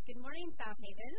Good morning, South Haven.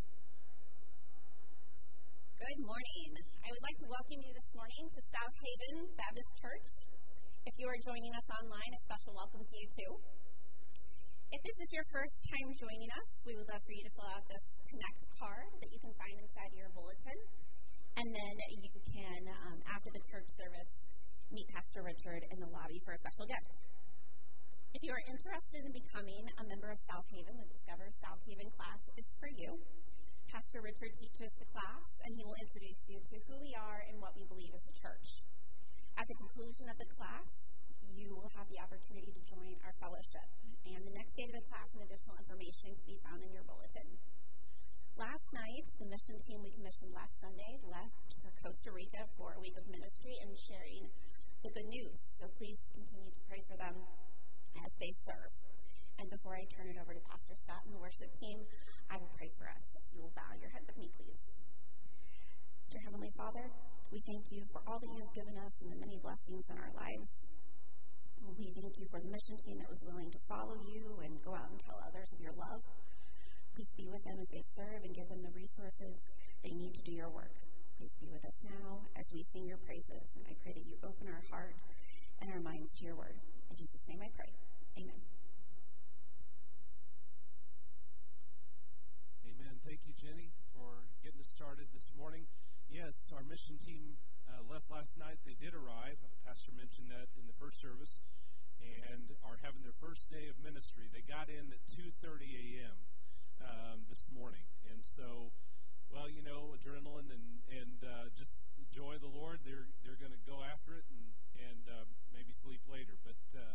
Good morning. I would like to welcome you this morning to South Haven Baptist Church. If you are joining us online, a special welcome to you too. If this is your first time joining us, we would love for you to fill out this Connect card that you can find inside your bulletin. And then you can, after the church service, meet Pastor Richard in the lobby for a special gift. If you are interested in becoming a member of South Haven, the Discover South Haven class is for you. Pastor Richard teaches the class, and he will introduce you to who we are and what we believe as a church. At the conclusion of the class, you will have the opportunity to join our fellowship. And the next day of the class and additional information can be found in your bulletin. Last night, the mission team we commissioned last Sunday left for Costa Rica for a week of ministry and sharing the good news. So please continue to pray for them as they serve. And before I turn it over to Pastor Scott and the worship team, I will pray for us. If you will bow your head with me, please. Dear Heavenly Father, we thank you for all that you have given us and the many blessings in our lives. We thank you for the mission team that was willing to follow you and go out and tell others of your love. Please be with them as they serve and give them the resources they need to do your work. Please be with us now as we sing your praises. And I pray that you open our heart and our minds to your word. In Jesus' name I pray. Amen. Amen. Thank you, Jenny, for getting us started this morning. Yes, our mission team left last night. They did arrive. Pastor mentioned that in the first service, and are having their first day of ministry. They got in at 2:30 a.m. This morning. And so, well, you know, adrenaline and just the joy of the Lord, they're going to go after it and maybe sleep later. But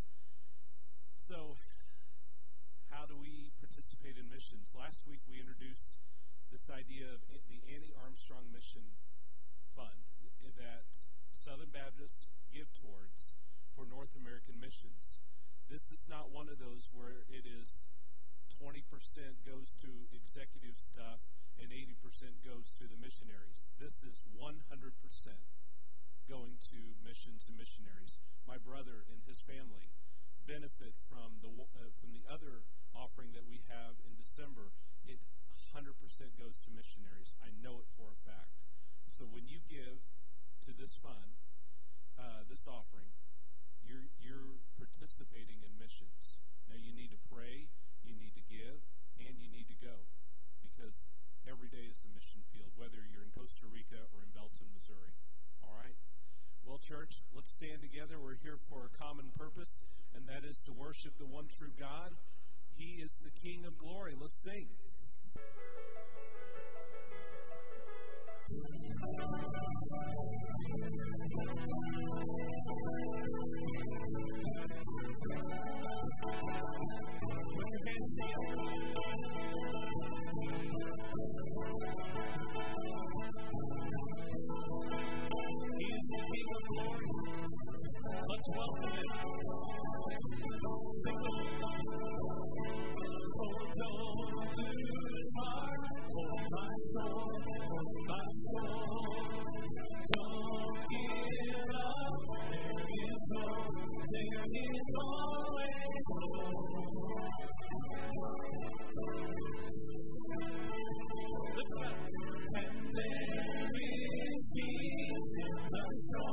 so how do we participate in missions? Last week we introduced this idea of the Annie Armstrong Mission Fund that Southern Baptists give towards for North American missions. This is not one of those where it is 20% goes to executive stuff and 80% goes to the missionaries. This is 100% going to missions and missionaries. My brother and his family benefit from the other offering that we have in December. It 100% goes to missionaries. I know it for a fact. So when you give to this fund, this offering, you're participating in missions. Now you need to pray, you need to give, and you need to go, because every day is a mission field, whether you're in Costa Rica or in Belton, Missouri. All right? Well, church, let's stand together. We're here for a common purpose, and that is to worship the one true God. He is the King of glory. Let's sing. Put your hands together. He is the King of glory. Let's welcome him. Sing the oh, don't lose heart, oh my soul, don't give up. There is always hope. Lift up. And there is peace in the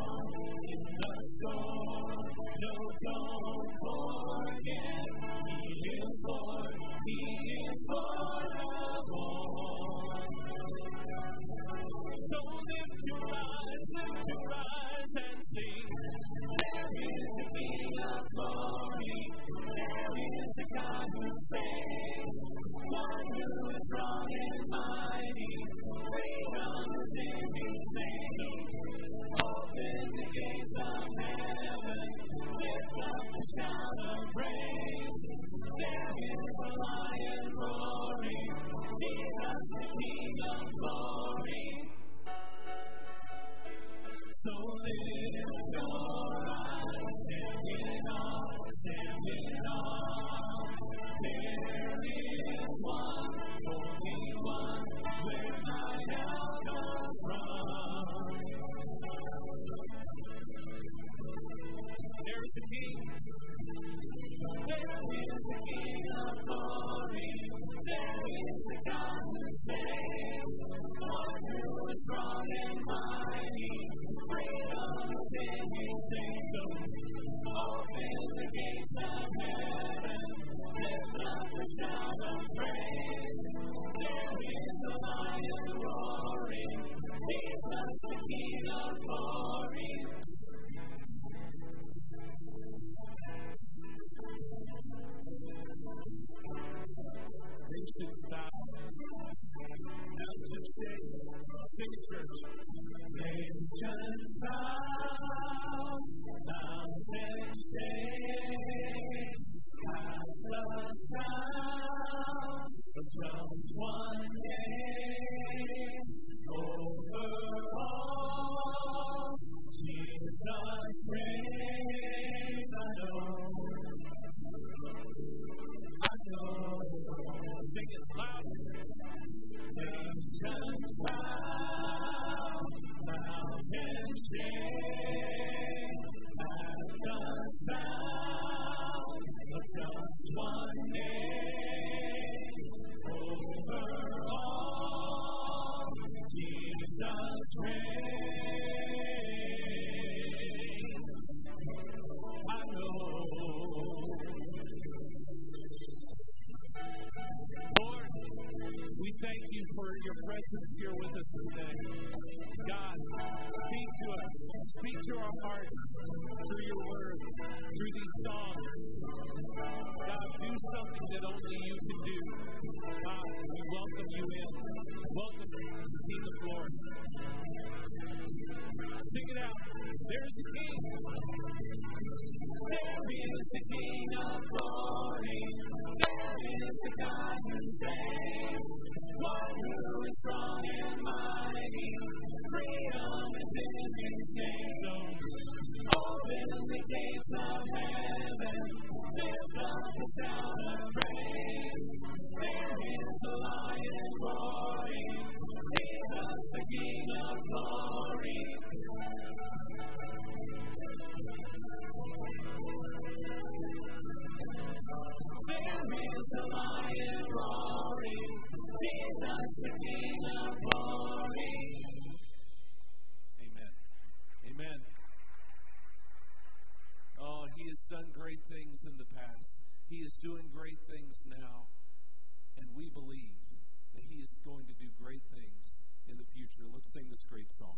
storm, No, don't forget, He is Lord of all. So lift your eyes and sing. There is a King of glory. There is a God who saves. One who is strong and mighty. Freedom is in His name. Open the gates of heaven. Lift up the shout of praise. There is a lion roaring. Jesus, the King of glory. So lift your eyes, stand in awe. There is one holy a shout of praise. There is a lion roaring, Jesus the King of glory. Nations bow, mountains shake, sing church. Nations bow, mountains shake, at the sound of just one name. Over all, Jesus reigns. I know. Sing it loud. Nations bow, mountains shake, at the sound of just one name. Over all, Jesus reigns. I know. Lord, we thank you for your presence here with us today. God, speak to us. Speak to our hearts through your word, through these songs. God, do something that only you can do. God, we welcome you in. Welcome the King of Glory. Sing it out. There's a King. There is a King of Glory. There is a God who saves. One who is strong and mighty. Freedom is in his name. So open the gates of heaven. Lift up a shout of praise. There is a lion roaring. Jesus the King of glory. There is a lion roaring. Jesus the King of glory. Amen. Amen. Oh, he has done great things in the past. He is doing great things now. And we believe that he is going to do great things in the future. Let's sing this great song.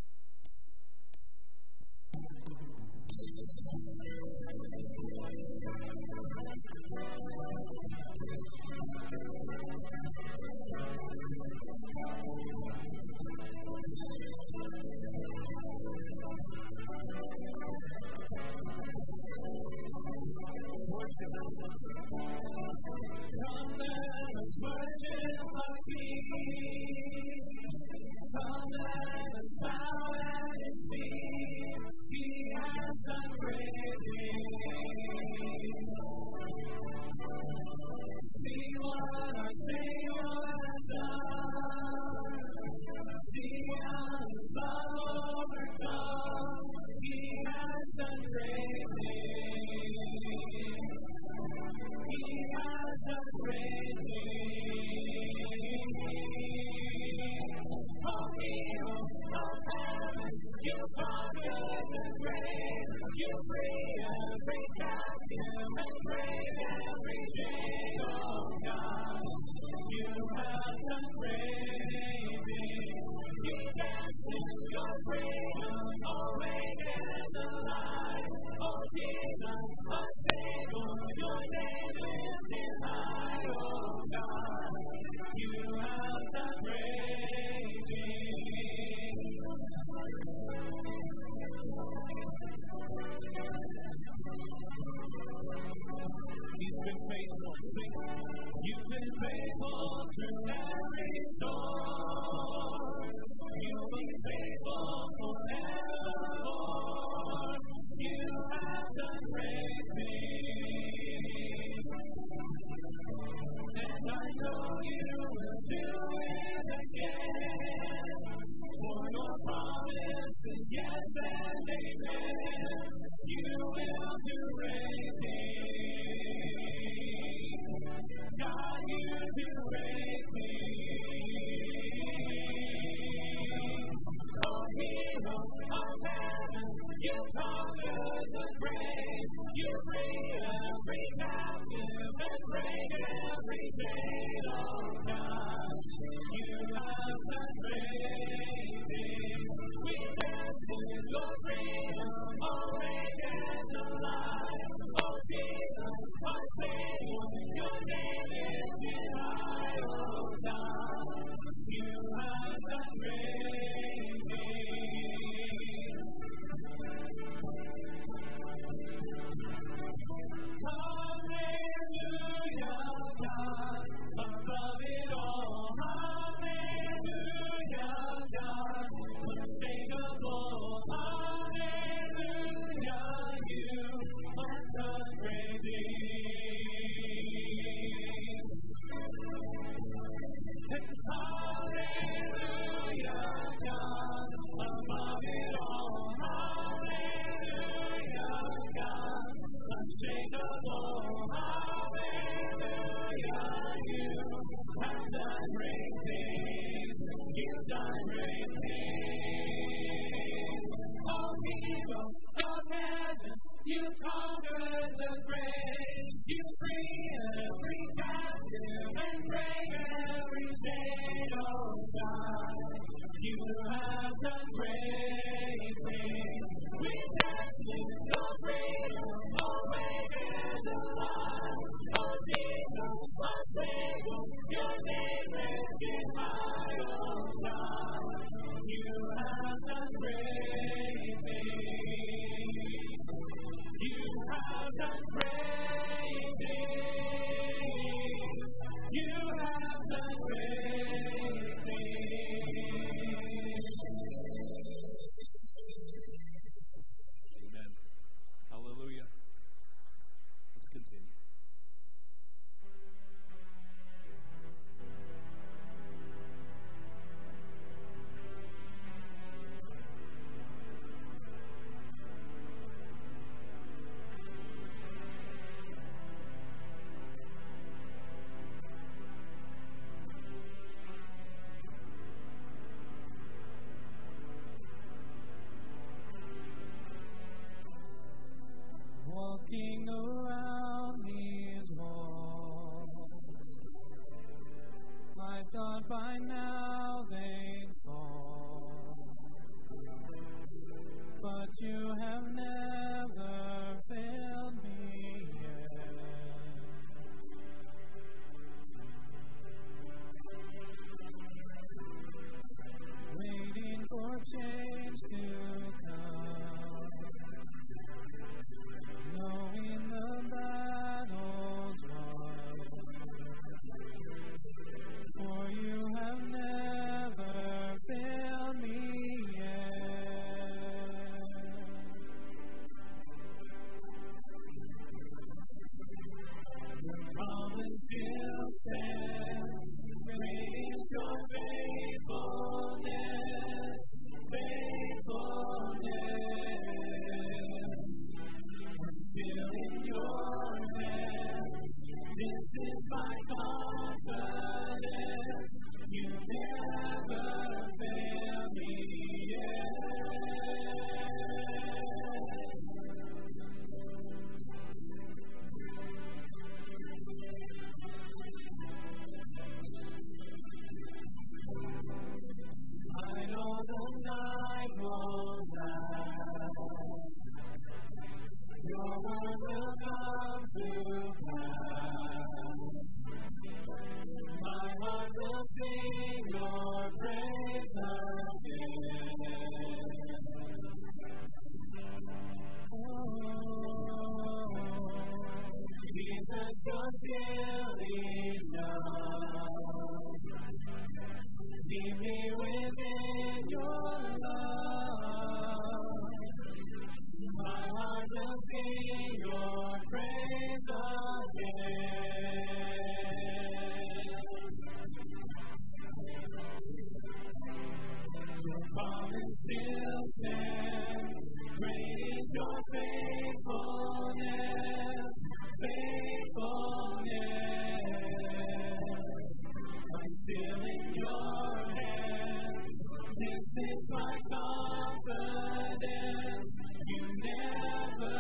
Come let us worship our King. Come let us bow at his feet. He has done great things. See what our Savior has done. See how his love overcomes. He has done great things. He has done great things. Oh, hero of heaven, you conquered the grave. You free every captive and break every chain. Oh, God, you have done great things. You danced in your freedom, awakened the light. Oh, Jesus, my Savior, your name is in high. Oh, God, you have done great things. He's been faithful. Sing. You've been faithful through every storm. You've been faithful forever, Lord. You have done great things. And I know you will do it again. For your promise is yes and amen. You will do great things. God, you do great things. Oh, hero of heaven, you conquered the grave. You free every captive and break every You conquered the grave. You free every captive and break every chain, oh God. You have done great things. We dance in your freedom, awaken the light. Oh Jesus, our Savior, your name lifted high, oh God. You have done great things. You have done great things. You have done great things. Amen. Hallelujah. Let's continue. Walking around these walls, I thought by now they'd fall, but you have never failed me yet. Waiting for change to come, knowing the battle's won, for you have never failed me yet. The promise still stands, great is your faithfulness, faithfulness. Still in your hands, this is my confidence. You never fail me I know the night won't last. Your word will come to pass. My heart will sing your praise again. Oh, Jesus, you're still enough. Keep me within your love. My heart will sing your praise again. Your promise still stands. Great is your faithfulness, faithfulness. I'm still in your hands. This is my confidence. You never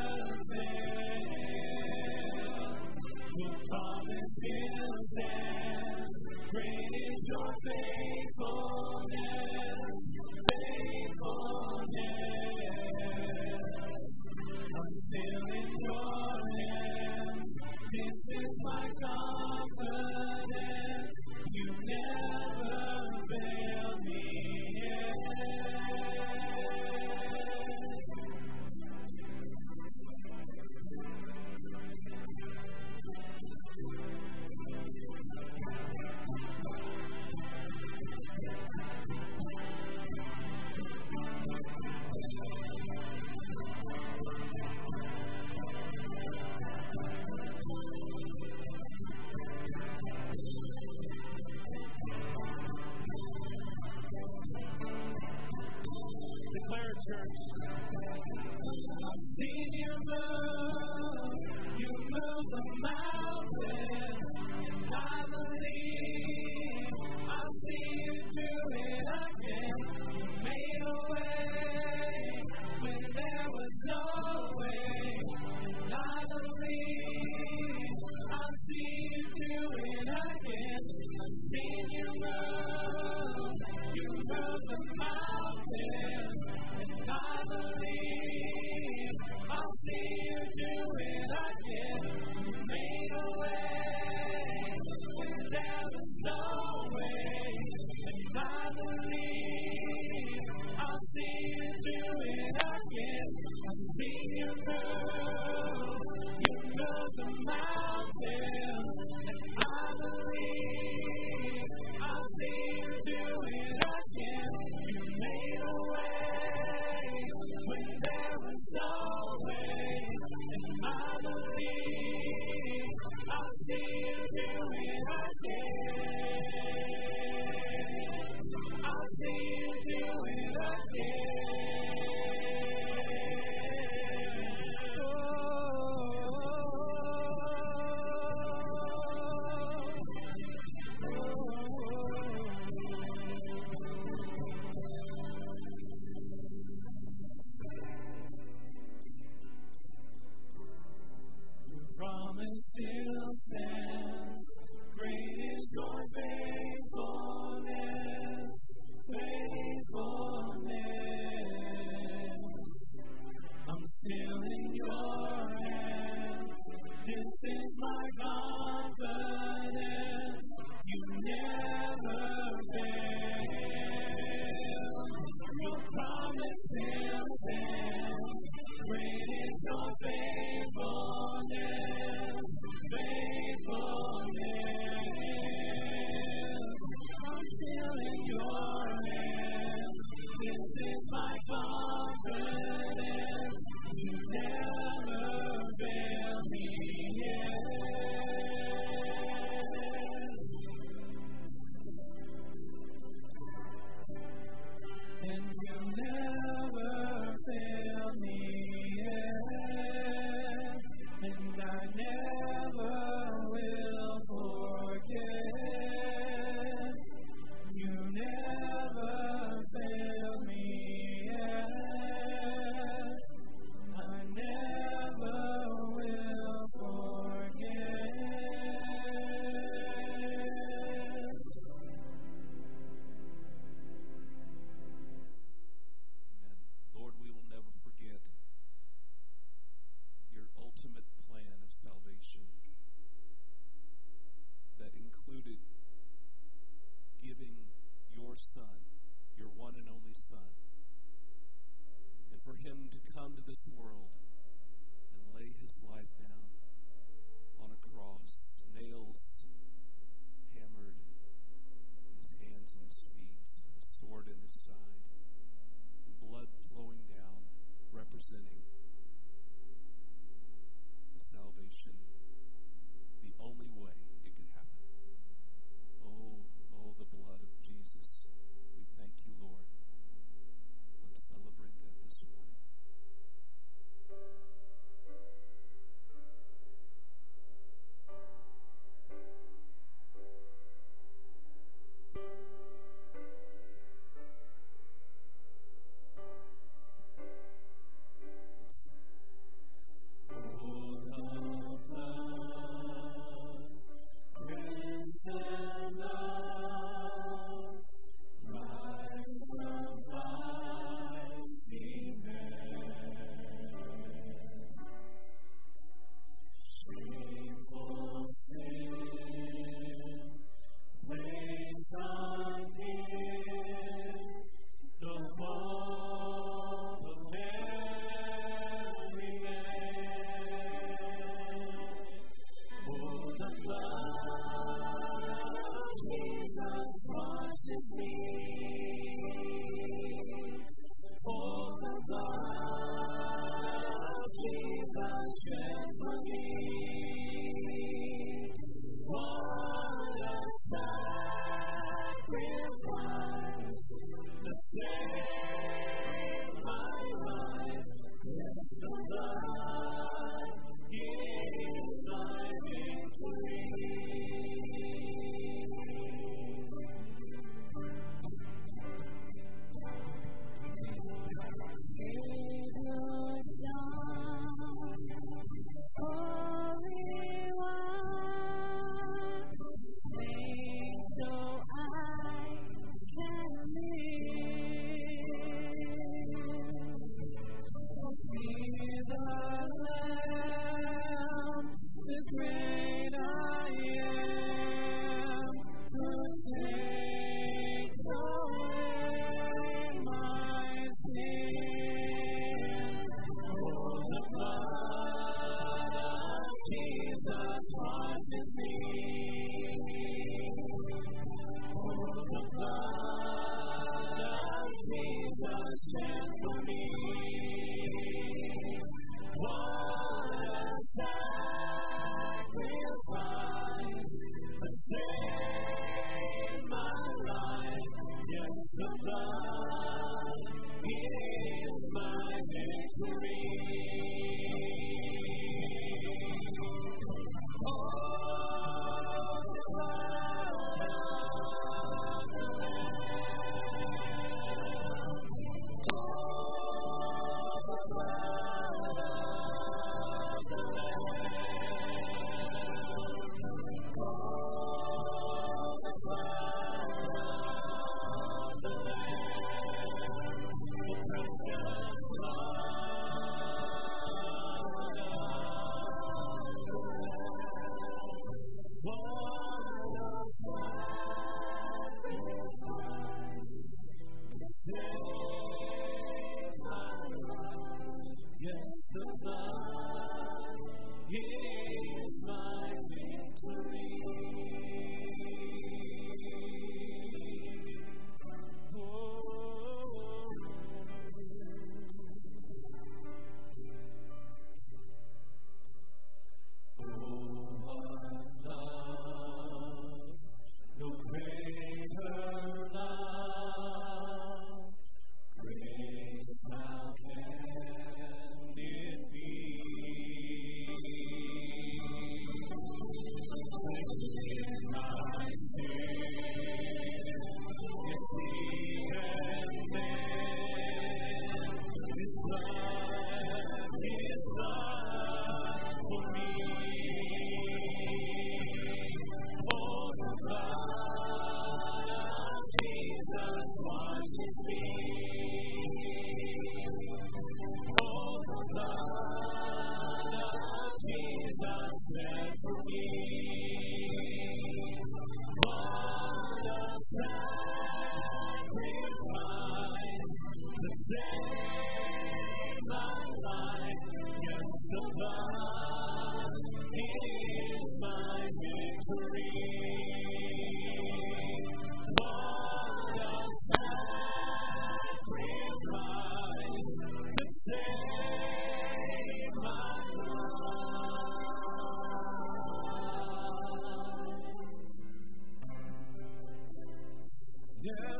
fail. Your promise still stands. Great is your faithfulness, faithfulness. I'm still in your hands. This is my confidence. You never fail me yet. Church. I've seen you move, you move the mountain, and I believe I'll see you do it again. You made a way when there was no way.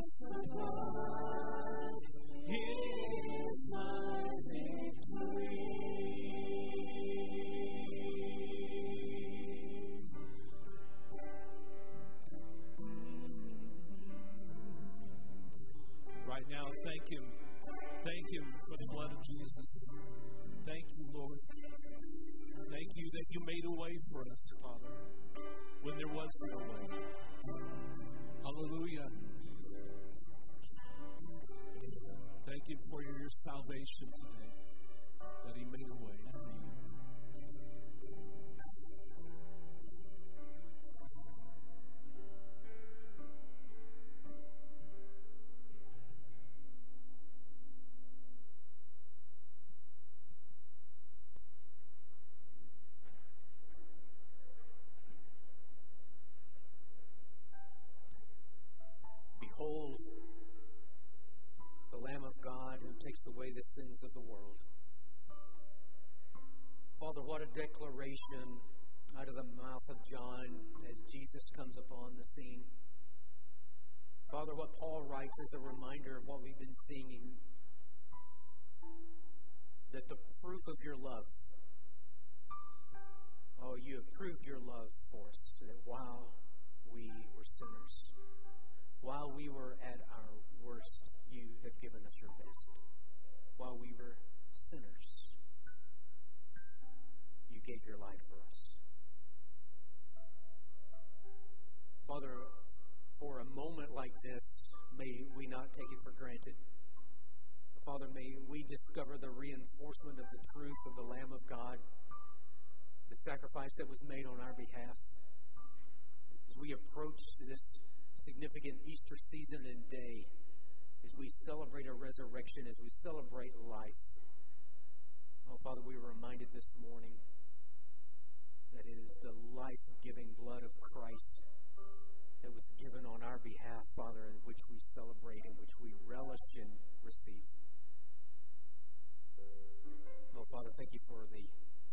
the blood is my victory. Right now, thank Him. Thank Him for the blood of Jesus. Thank you, Lord. Thank you that you made a way for us, Father, when there was no way. Hallelujah. Thank you for your salvation today, that He made a way for you. Behold, the Lamb of God who takes away the sins of the world. Father, what a declaration out of the mouth of John as Jesus comes upon the scene. Father, what Paul writes is a reminder of what we've been singing, that the proof of your love, you have proved your love for us, that while we were sinners, while we were at our worst, you have given us your best. While we were sinners, you gave your life for us. Father, for a moment like this, may we not take it for granted. Father, may we discover the reinforcement of the truth of the Lamb of God, the sacrifice that was made on our behalf. As we approach this significant Easter season and day, as we celebrate a resurrection, as we celebrate life. Oh, Father, we were reminded this morning that it is the life-giving blood of Christ that was given on our behalf, Father, in which we celebrate, in which we relish and receive. Oh, Father, thank you for the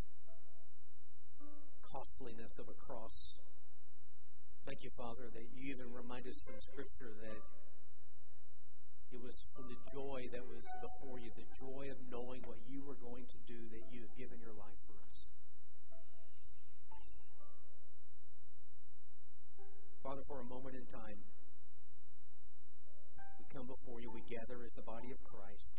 costliness of a cross. Thank you, Father, that you even remind us from Scripture that it was from the joy that was before you, the joy of knowing what you were going to do, that you have given your life for us. Father, for a moment in time, we come before you, we gather as the body of Christ.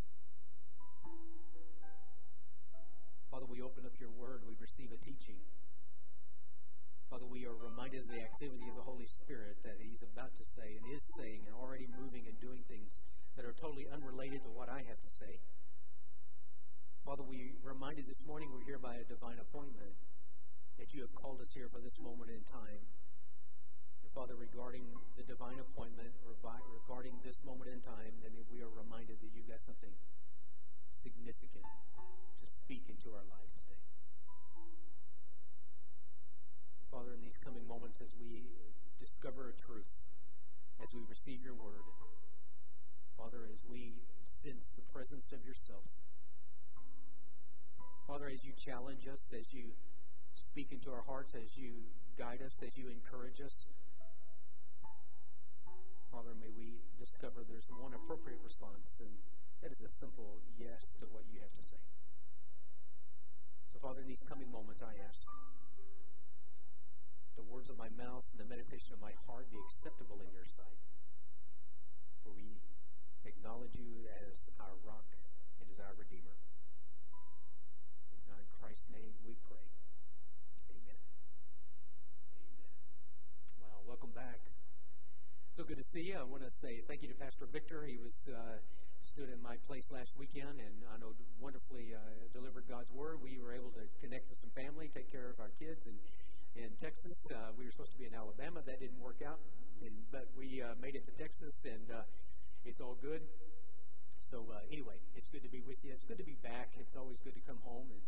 Father, we open up your word, we receive a teaching. Father, we are reminded of the activity of the Holy Spirit that He's about to say and is saying and already moving and doing things that are totally unrelated to what I have to say. Father, we reminded this morning we're here by a divine appointment, that you have called us here for this moment in time. And Father, regarding the divine appointment, or regarding this moment in time, then we are reminded that you've got something significant to speak into our lives today. Father, in these coming moments, as we discover a truth, as we receive your word, Father, as we sense the presence of yourself, Father, as you challenge us, as you speak into our hearts, as you guide us, as you encourage us, Father, may we discover there's one appropriate response, and that is a simple yes to what you have to say. So, Father, in these coming moments, I ask the words of my mouth and the meditation of my heart be acceptable in your sight. For we acknowledge you as our rock and as our Redeemer. It's now in Christ's name we pray. Amen. Amen. Wow, welcome back. So good to see you. I want to say thank you to Pastor Victor. He was stood in my place last weekend and I know wonderfully delivered God's word. We were able to connect with some family, take care of our kids, and in Texas. We were supposed to be in Alabama. That didn't work out, but we made it to Texas, and it's all good. So anyway, it's good to be with you. It's good to be back. It's always good to come home and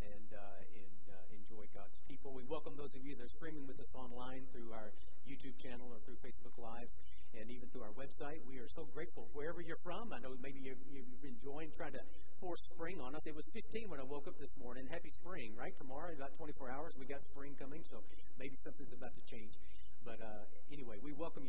enjoy God's people. We welcome those of you that are streaming with us online through our YouTube channel or through Facebook Live, and even through our website. We are so grateful wherever you're from. I know maybe you've enjoyed trying to force spring on us. It was 15 when I woke up this morning. Happy spring, right? Tomorrow, in about 24 hours, we got spring coming, so maybe something's about to change. But anyway, we welcome you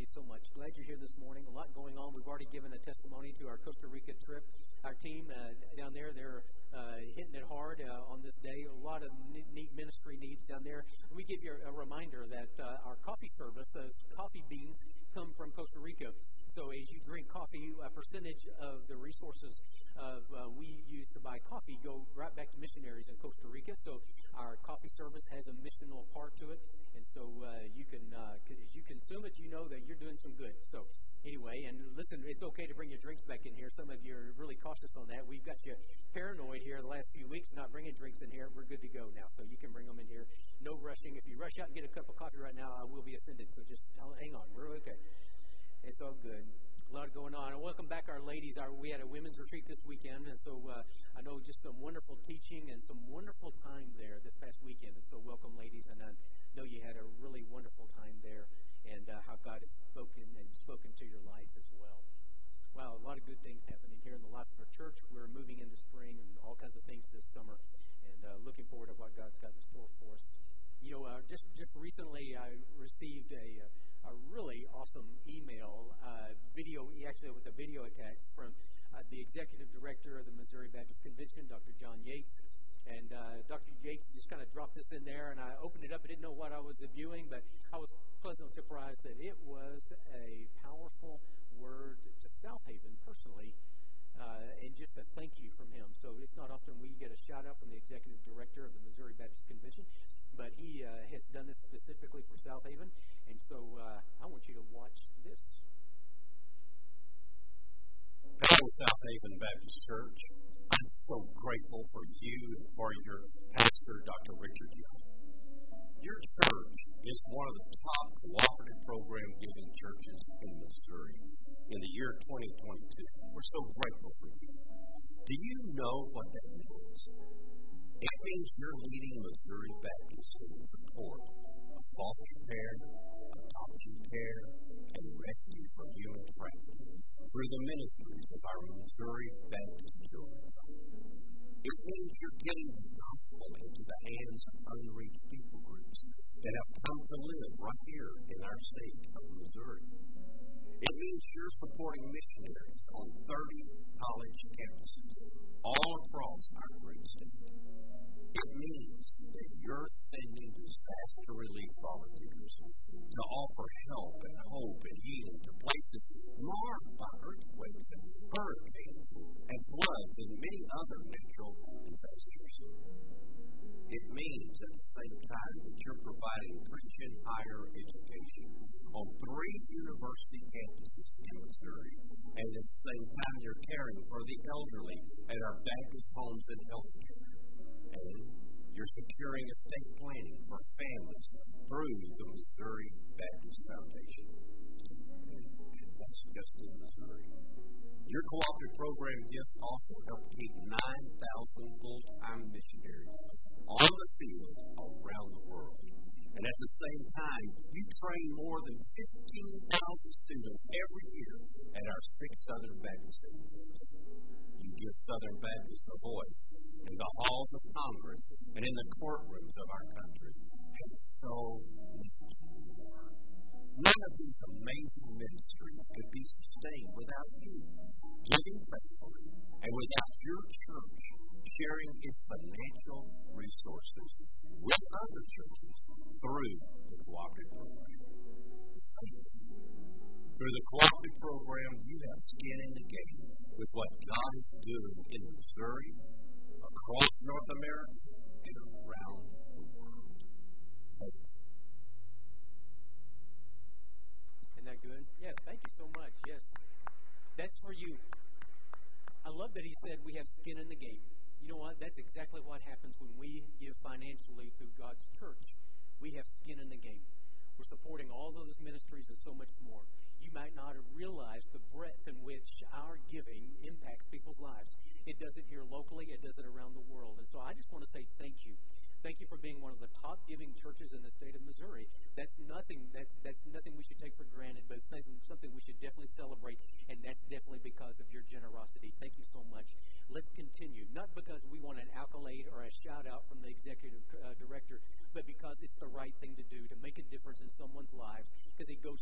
you so much. Glad you're here this morning. A lot going on. We've already given a testimony to our Costa Rica trip. Our team down there, they're hitting it hard on this day. A lot of neat ministry needs down there. And we give you a reminder that our coffee service, coffee beans come from Costa Rica. So as you drink coffee, a percentage of the resources we use to buy coffee go right back to missionaries in Costa Rica. So our coffee service has a missional part to it. And so you can, as you consume it, you know that you're doing some good. So anyway, and listen, it's okay to bring your drinks back in here. Some of you are really cautious on that. We've got you paranoid here the last few weeks, not bringing drinks in here. We're good to go now. So you can bring them in here. No rushing. If you rush out and get a cup of coffee right now, I will be offended. So just hang on. We're okay. It's all good. A lot going on. And welcome back our ladies. We had a women's retreat this weekend, and so I know just some wonderful teaching and some wonderful time there this past weekend. And so welcome, ladies, and I know you had a really wonderful time there, and how God has spoken to your life as well. Wow, a lot of good things happening here in the life of our church. We're moving into spring and all kinds of things this summer, and looking forward to what God's got in store for us. You know, just recently I received a really awesome email, video, actually with a video attached from the executive director of the Missouri Baptist Convention, Dr. John Yates. And Dr. Yates just kind of dropped this in there, and I opened it up. I didn't know what I was viewing, but I was pleasantly surprised that it was a powerful word to South Haven personally, and just a thank you from him. So it's not often we get a shout-out from the executive director of the Missouri Baptist Convention, but he has done this specifically for South Haven, and so I want you to watch this. Hello, South Haven Baptist Church. I'm so grateful for you and for your pastor, Dr. Richard Young. Your church is one of the top cooperative program giving churches in Missouri in the year 2022. We're so grateful for you. Do you know what that means? It means you're leading Missouri Baptists in the support of foster care, adoption care, and rescue from human trafficking through the ministries of our Missouri Baptist Children's Home. It means you're getting the gospel into the hands of unreached people groups that have come to live right here in our state of Missouri. It means you're supporting missionaries on 30 college campuses all across our great state. It means that you're sending disaster relief volunteers to offer help and hope and healing to places marked by earthquakes and hurricanes and floods and many other natural disasters. It means at the same time that you're providing Christian higher education on 3 university campuses in Missouri, and at the same time you're caring for the elderly at our Baptist homes and health care. And you're securing estate planning for families through the Missouri Baptist Foundation. And that's just in Missouri. Your cooperative program gifts also help keep 9,000 full-time missionaries on the field around the world. And at the same time, you train more than 15,000 students every year at our 6 Southern Baptist seminaries. You give Southern Baptists a voice in the halls of Congress and in the courtrooms of our country, and so much more. None of these amazing ministries could be sustained without you giving faithfully and without your church sharing its financial resources with other churches through the cooperative program. Through the cooperative program, you have skin in the game with what God is doing in Missouri, across North America, and around the world. Thank you. Isn't that good? Yeah, thank you so much. Yes, that's for you. I love that he said we have skin in the game. You know what? That's exactly what happens when we give financially through God's church. We have skin in the game. We're supporting all those ministries and so much more. You might not have realized the breadth in which our giving impacts people's lives. It does it here locally. It does it around the world. And so I just want to say thank you. Thank you for being one of the top giving churches in the state of Missouri. That's nothing we should take for granted, but something we should definitely celebrate, and that's definitely because of your generosity. Thank you so much. Let's continue, not because we want an accolade or a shout-out from the executive director, but because it's the right thing to do, to make a difference in someone's lives, because it goes places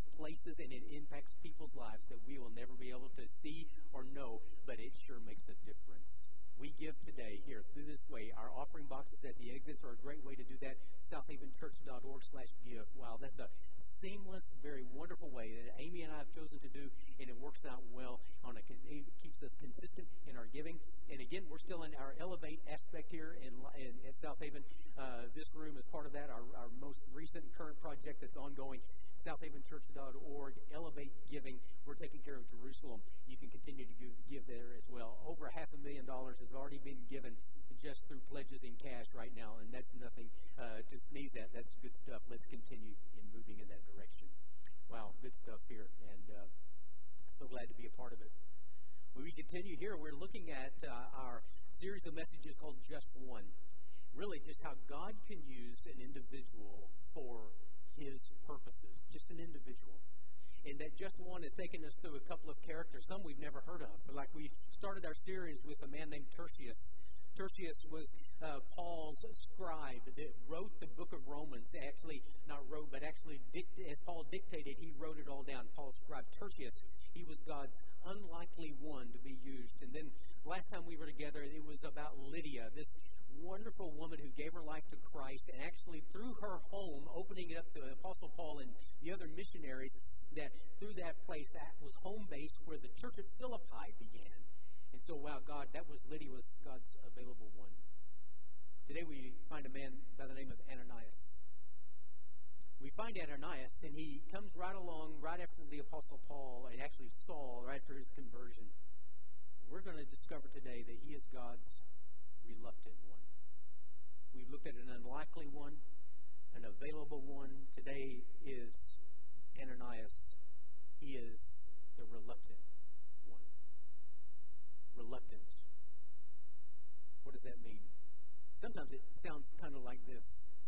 places and it impacts people's lives that we will never be able to see or know, but it sure makes a difference. We give today here through this way. Our offering boxes at the exits are a great way to do that. SouthhavenChurch.org/give. Wow, that's a seamless, very wonderful way that Amy and I have chosen to do, and it works out well. It keeps us consistent in our giving. And again, we're still in our Elevate aspect here in South Haven. This room is part of that. Our most recent current project that's ongoing. SouthhavenChurch.org, Elevate Giving. We're taking care of Jerusalem. You can continue to give there as well. Over $500,000 has already been given just through pledges in cash right now, and that's nothing to sneeze at. That's good stuff. Let's continue in moving in that direction. Wow, good stuff here, and so glad to be a part of it. When we continue here, we're looking at our series of messages called Just One. Really just how God can use an individual for His purposes, just an individual. And that Just One has taken us through a couple of characters, some we've never heard of. Like we started our series with a man named Tertius. Tertius was Paul's scribe that wrote the book of Romans. Actually, not wrote, but actually, as Paul dictated, he wrote it all down. Paul's scribe, Tertius, he was God's unlikely one to be used. And then last time we were together, it was about Lydia, this wonderful woman who gave her life to Christ, and actually through her home, opening it up to Apostle Paul and the other missionaries, that through that place, that was home base where the church at Philippi began. And so, wow, Lydia was God's available one. Today we find a man by the name of Ananias. We find Ananias, and he comes right along right after the Apostle Paul, and actually Saul, right after his conversion. We're going to discover today that he is God's reluctant one. We've looked at an unlikely one, an available one. Today is Ananias. He is the reluctant one. Reluctant. What does that mean? Sometimes it sounds kind of like this.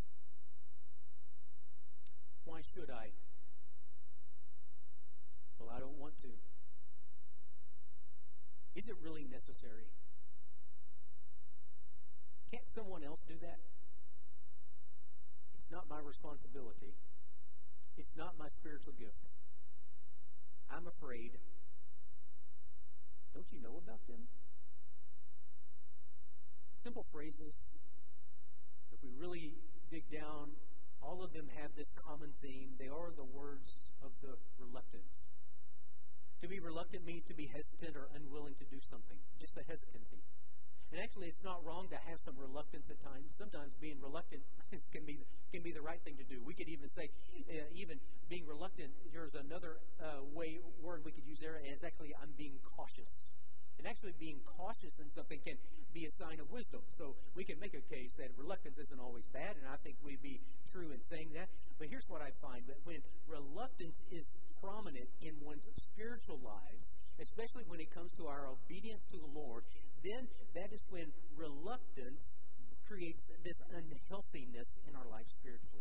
Why should I? Well, I don't want to. Is it really necessary? Can't someone else do that? It's not my responsibility. It's not my spiritual gift. I'm afraid. Don't you know about them? Simple phrases. If we really dig down, all of them have this common theme. They are the words of the reluctant. To be reluctant means to be hesitant or unwilling to do something. Just a hesitancy. And actually, it's not wrong to have some reluctance at times. Sometimes being reluctant can be the right thing to do. We could even say, even being reluctant, there's another word we could use there, and it's actually, I'm being cautious. And actually, being cautious in something can be a sign of wisdom. So we can make a case that reluctance isn't always bad, and I think we'd be true in saying that. But here's what I find, that when reluctance is prominent in one's spiritual lives, especially when it comes to our obedience to the Lord, then that is when reluctance creates this unhealthiness in our life spiritually.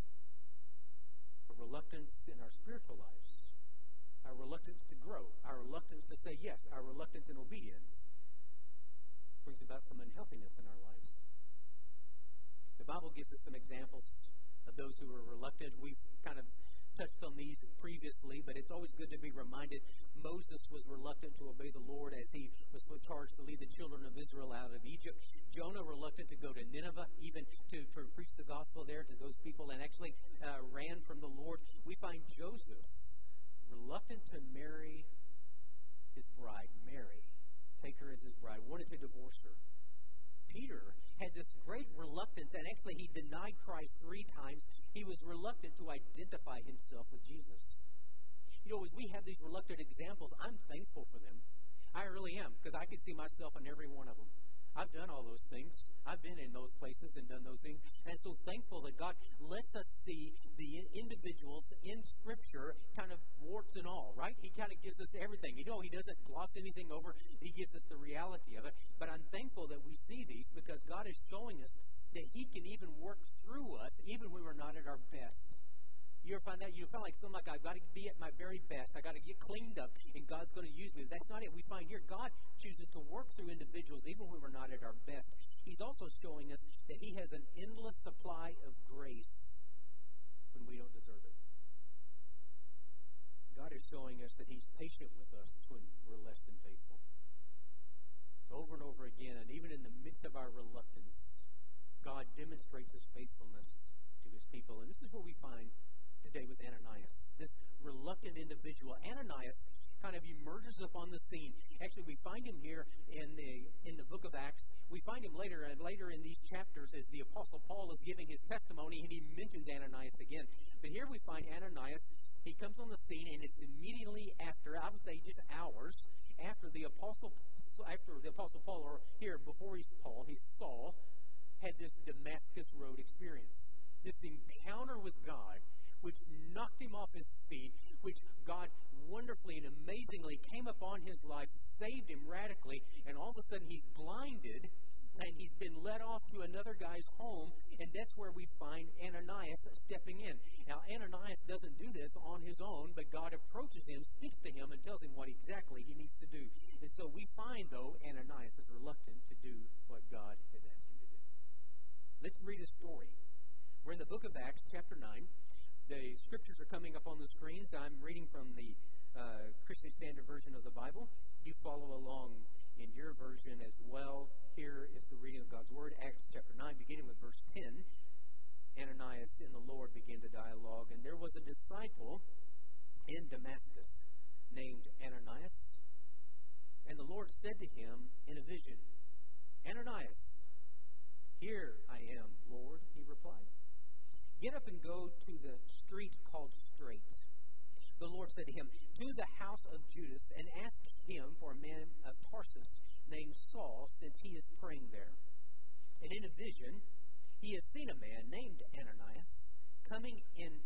A reluctance in our spiritual lives, our reluctance to grow, our reluctance to say yes, our reluctance in obedience brings about some unhealthiness in our lives. The Bible gives us some examples of those who are reluctant. We've kind of touched on these previously, but it's always good to be reminded. Moses was reluctant to obey the Lord as he was charged to lead the children of Israel out of Egypt. Jonah reluctant to go to Nineveh, even to preach the gospel there to those people, and actually ran from the Lord. We find Joseph reluctant to marry his bride, Mary, take her as his bride, wanted to divorce her. Peter had this great reluctance, and actually he denied Christ 3 times. He was reluctant to identify himself with Jesus. You know, as we have these reluctant examples, I'm thankful for them. I really am, because I can see myself in every one of them. I've done all those things. I've been in those places and done those things. And so thankful that God lets us see the individuals in Scripture kind of warts and all, right? He kind of gives us everything. You know, He doesn't gloss anything over. He gives us the reality of it. But I'm thankful that we see these because God is showing us that He can even work through us even when we're not at our best. You ever find that? You feel like something like, I've got to be at my very best. I've got to get cleaned up, and God's going to use me. That's not it. We find here God chooses to work through individuals even when we're not at our best. He's also showing us that He has an endless supply of grace when we don't deserve it. showing us that He's patient with us when we're less than faithful. So over and over again, even in the midst of our reluctance, God demonstrates His faithfulness to His people. And this is what we find today with Ananias. This reluctant individual, Ananias, kind of emerges upon the scene. Actually, we find him here in the book of Acts. We find him later in these chapters as the Apostle Paul is giving his testimony, and he mentions Ananias again. But here we find Ananias. He comes on the scene, and it's immediately after, I would say just hours, after the Apostle Paul, or here, before he's Paul, he's Saul, had this Damascus Road experience. This encounter with God, which knocked him off his feet, which God wonderfully and amazingly came upon his life, saved him radically, and all of a sudden he's blinded, and he's been led off to another guy's home, and that's where we find Ananias stepping in. Now, Ananias doesn't do this on his own, but God approaches him, speaks to him, and tells him what exactly he needs to do. And so we find, though, Ananias is reluctant to do what God has asked him to do. Let's read his story. We're in the book of Acts, chapter 9. The scriptures are coming up on the screens. I'm reading from the Christian Standard Version of the Bible. You follow along in your version as well. Here is the reading of God's Word, Acts chapter 9, beginning with verse 10. Ananias and the Lord began the dialogue, and there was a disciple in Damascus named Ananias. And the Lord said to him in a vision, "Ananias." "Here I am, Lord," he replied. "Get up and go to the street called Straight." The Lord said to him, "To the house of Judas, and ask him for a man of Tarsus named Saul, since he is praying there. And in a vision, he has seen a man named Ananias coming in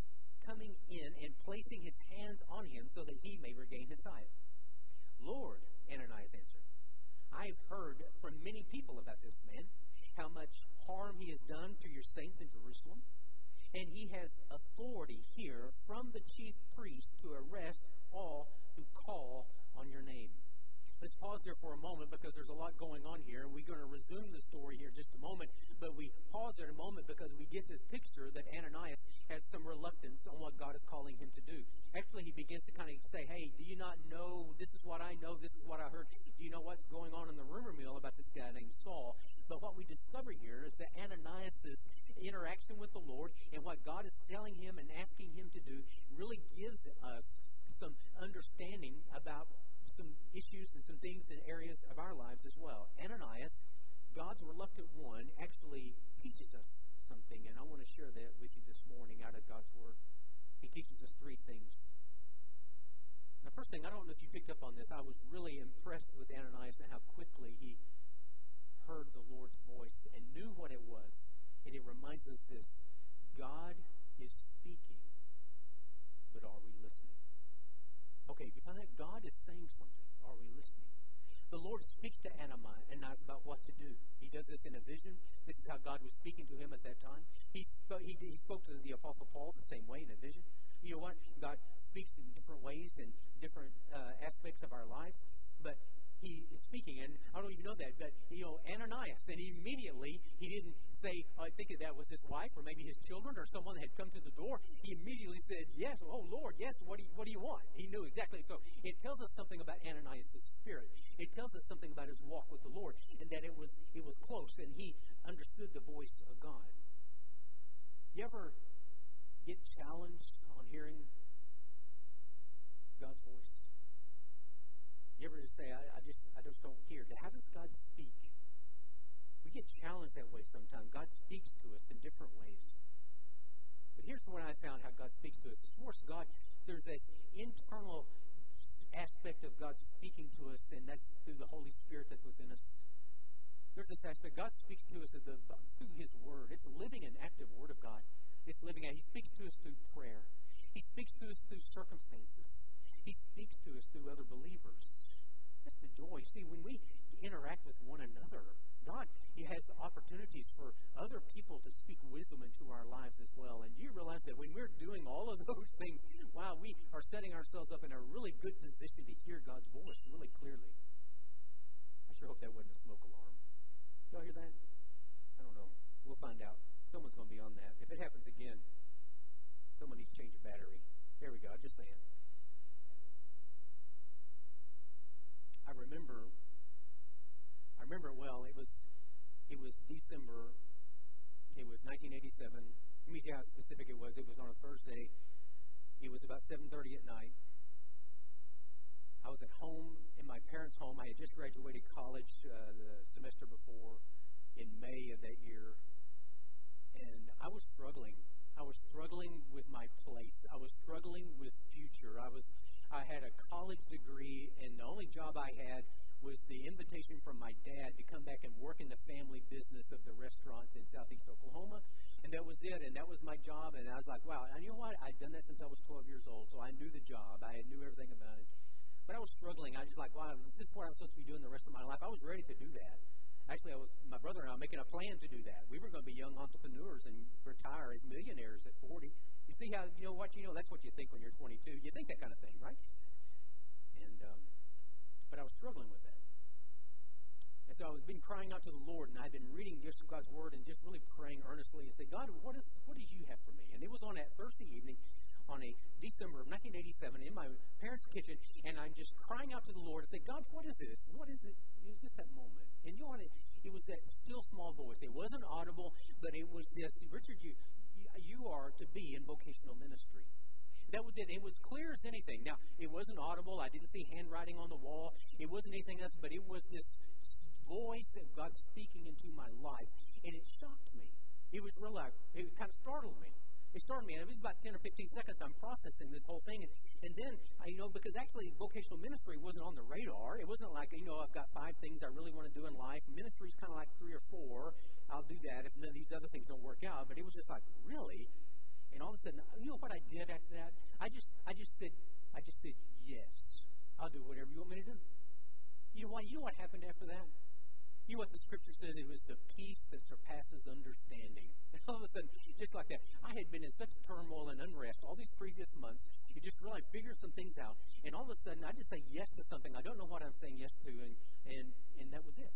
and placing his hands on him so that he may regain his sight." "Lord," Ananias answered, "I've heard from many people about this man, how much harm he has done to your saints in Jerusalem. And he has authority here from the chief priest to arrest all who call on your name." Let's pause there for a moment, because there's a lot going on here. We're going to resume the story here in just a moment, but we pause there a moment because we get this picture that Ananias has some reluctance on what God is calling him to do. Actually, he begins to kind of say, "Hey, do you not know? This is what I know. This is what I heard. Do you know what's going on in the rumor mill about this guy named Saul?" But what we discover here is that Ananias' interaction with the Lord and what God is telling him and asking him to do really gives us some understanding about some issues and some things in areas of our lives as well. Ananias, God's reluctant one, actually teaches us something, and I want to share that with you this morning out of God's Word. He teaches us three things. Now, first thing, I don't know if you picked up on this, I was really impressed with Ananias and how quickly he heard the Lord's voice and knew what it was. And it reminds us this: God is speaking, but are we listening? Okay, if you find that God is saying something, are we listening? The Lord speaks to Ananias about what to do. He does this in a vision. This is how God was speaking to him at that time. He spoke to the Apostle Paul the same way in a vision. You know what? God speaks in different ways in different aspects of our lives. But he is speaking, and I don't even know that, but, Ananias, and immediately, he didn't say, I think that was his wife, or maybe his children, or someone that had come to the door. He immediately said, "Yes, oh Lord, yes, what do you want?" He knew exactly. So it tells us something about Ananias' spirit. It tells us something about his walk with the Lord, and that it was close, and he understood the voice of God. You ever get challenged on hearing God's voice? You ever just say, I just don't hear? How does God speak? We get challenged that way sometimes. God speaks to us in different ways. But here's what I found how God speaks to us. Of course, there's this internal aspect of God speaking to us, and that's through the Holy Spirit that's within us. There's this aspect. God speaks to us through His Word. It's a living and active Word of God. It's living out. He speaks to us through prayer. He speaks to us through circumstances. He speaks to us through other believers. That's the joy. See, when we interact with one another, God has opportunities for other people to speak wisdom into our lives as well. And you realize that when we're doing all of those things, wow, we are setting ourselves up in a really good position to hear God's voice really clearly. I sure hope that wasn't a smoke alarm. Y'all hear that? I don't know. We'll find out. Someone's going to be on that. If it happens again, someone needs to change a battery. There we go. I'm just saying. was December. It was 1987. Let me see how specific it was. It was on a Thursday. It was about 7:30 at night. I was at home, in my parents' home. I had just graduated college the semester before in May of that year. And I was struggling. I was struggling with my place. I was struggling with future. I had a college degree, and the only job I had was the invitation from my dad to come back and work in the family business of the restaurants in Southeast Oklahoma. And that was it, and that was my job. And I was like, wow, and you know what? I'd done that since I was 12 years old, so I knew the job. I knew everything about it. But I was struggling. I was just like, wow, is this what I'm supposed to be doing the rest of my life? I was ready to do that. Actually, my brother and I were making a plan to do that. We were going to be young entrepreneurs and retire as millionaires at 40. You see how, that's what you think when you're 22. You think that kind of thing, right? And, but I was struggling with that. And so I was been crying out to the Lord, and I'd been reading just God's Word and just really praying earnestly and saying, God, what did you have for me? And it was on that Thursday evening on a December of 1987 in my parents' kitchen, and I'm just crying out to the Lord and saying, God, what is this? What is it? It was just that moment. And you know what? It was that still small voice. It wasn't audible, but it was this, Richard, you are to be in vocational ministry. That was it. It was clear as anything. Now, it wasn't audible. I didn't see handwriting on the wall. It wasn't anything else, but it was this voice of God speaking into my life. And it shocked me. It was real, it kind of startled me. It started me, and it was about 10 or 15 seconds. I'm processing this whole thing. And then, because actually vocational ministry wasn't on the radar. It wasn't like, I've got 5 things I really want to do in life. Ministry is kind of like 3 or 4. I'll do that if none of these other things don't work out. But it was just like, really? And all of a sudden, you know what I did after that? I just said, yes, I'll do whatever you want me to do. You know why? You know what happened after that? You know what the Scripture says? It was the peace that surpasses understanding. And all of a sudden, just like that, I had been in such turmoil and unrest all these previous months. You just really figured some things out. And all of a sudden, I just say yes to something. I don't know what I'm saying yes to, and that was it.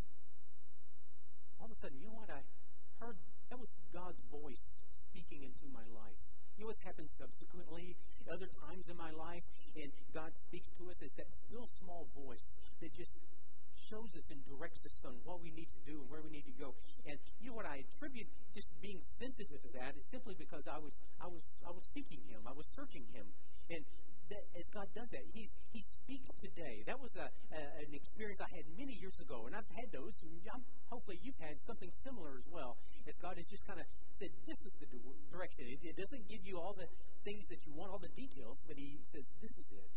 All of a sudden, you know what I heard? That was God's voice speaking into my life. You know what's happened subsequently, other times in my life, and God speaks to us. It's that still small voice that just shows us and directs us on what we need to do and where we need to go. And you know what I attribute just being sensitive to that is simply because I was seeking Him. I was searching Him. And that, as God does that, He speaks today. That was an experience I had many years ago, and I've had those. And hopefully you've had something similar as well, as God has just kind of said, this is the direction. It doesn't give you all the things that you want, all the details, but He says, this is it.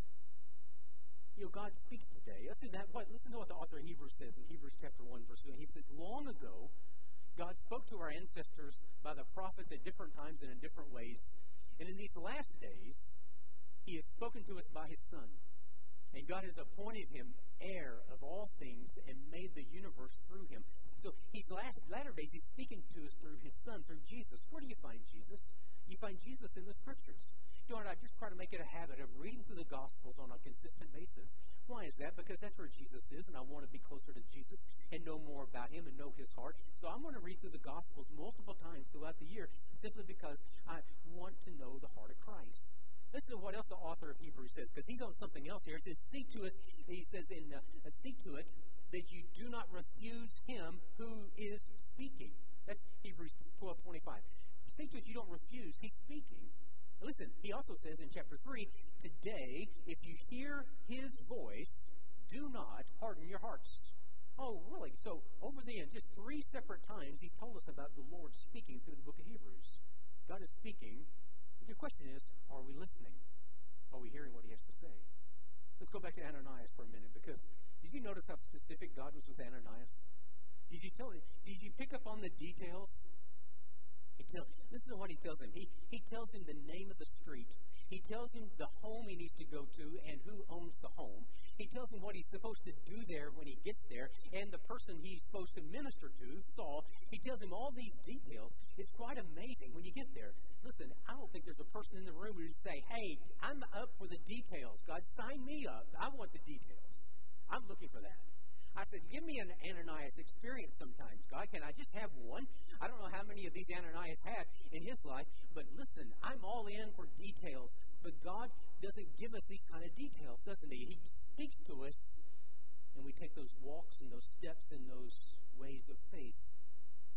God speaks today. Listen to what the author of Hebrews says in Hebrews chapter 1, verse 2. He says, long ago, God spoke to our ancestors by the prophets at different times and in different ways. And in these last days, He has spoken to us by His Son. And God has appointed Him heir of all things and made the universe through Him. So these latter days, He's speaking to us through His Son, through Jesus. Where do you find Jesus? You find Jesus in the Scriptures. You know what? I just try to make it a habit of reading through the Gospels on a consistent basis. Why is that? Because that's where Jesus is, and I want to be closer to Jesus and know more about Him and know His heart. So I'm going to read through the Gospels multiple times throughout the year simply because I want to know the heart of Christ. Listen to what else the author of Hebrews says, because he's on something else here. He says, see to it, he says see to it that you do not refuse Him who is speaking. That's Hebrews 12:25. See to it you don't refuse. He's speaking. Listen, he also says in chapter 3, today, if you hear His voice, do not harden your hearts. Oh, really? So, over the end, just 3 separate times, He's told us about the Lord speaking through the book of Hebrews. God is speaking. The question is, are we listening? Are we hearing what He has to say? Let's go back to Ananias for a minute, because did you notice how specific God was with Ananias? Did you pick up on the details? Listen to what He tells him. He tells him the name of the street. He tells him the home he needs to go to and who owns the home. He tells him what he's supposed to do there when he gets there and the person he's supposed to minister to, Saul. He tells him all these details. It's quite amazing when you get there. Listen, I don't think there's a person in the room who would say, hey, I'm up for the details. God, sign me up. I want the details. I'm looking for that. I said, give me an Ananias experience sometimes, God. Can I just have one? I don't know how many of these Ananias had in his life, but listen, I'm all in for details. But God doesn't give us these kind of details, doesn't He? He speaks to us, and we take those walks and those steps and those ways of faith.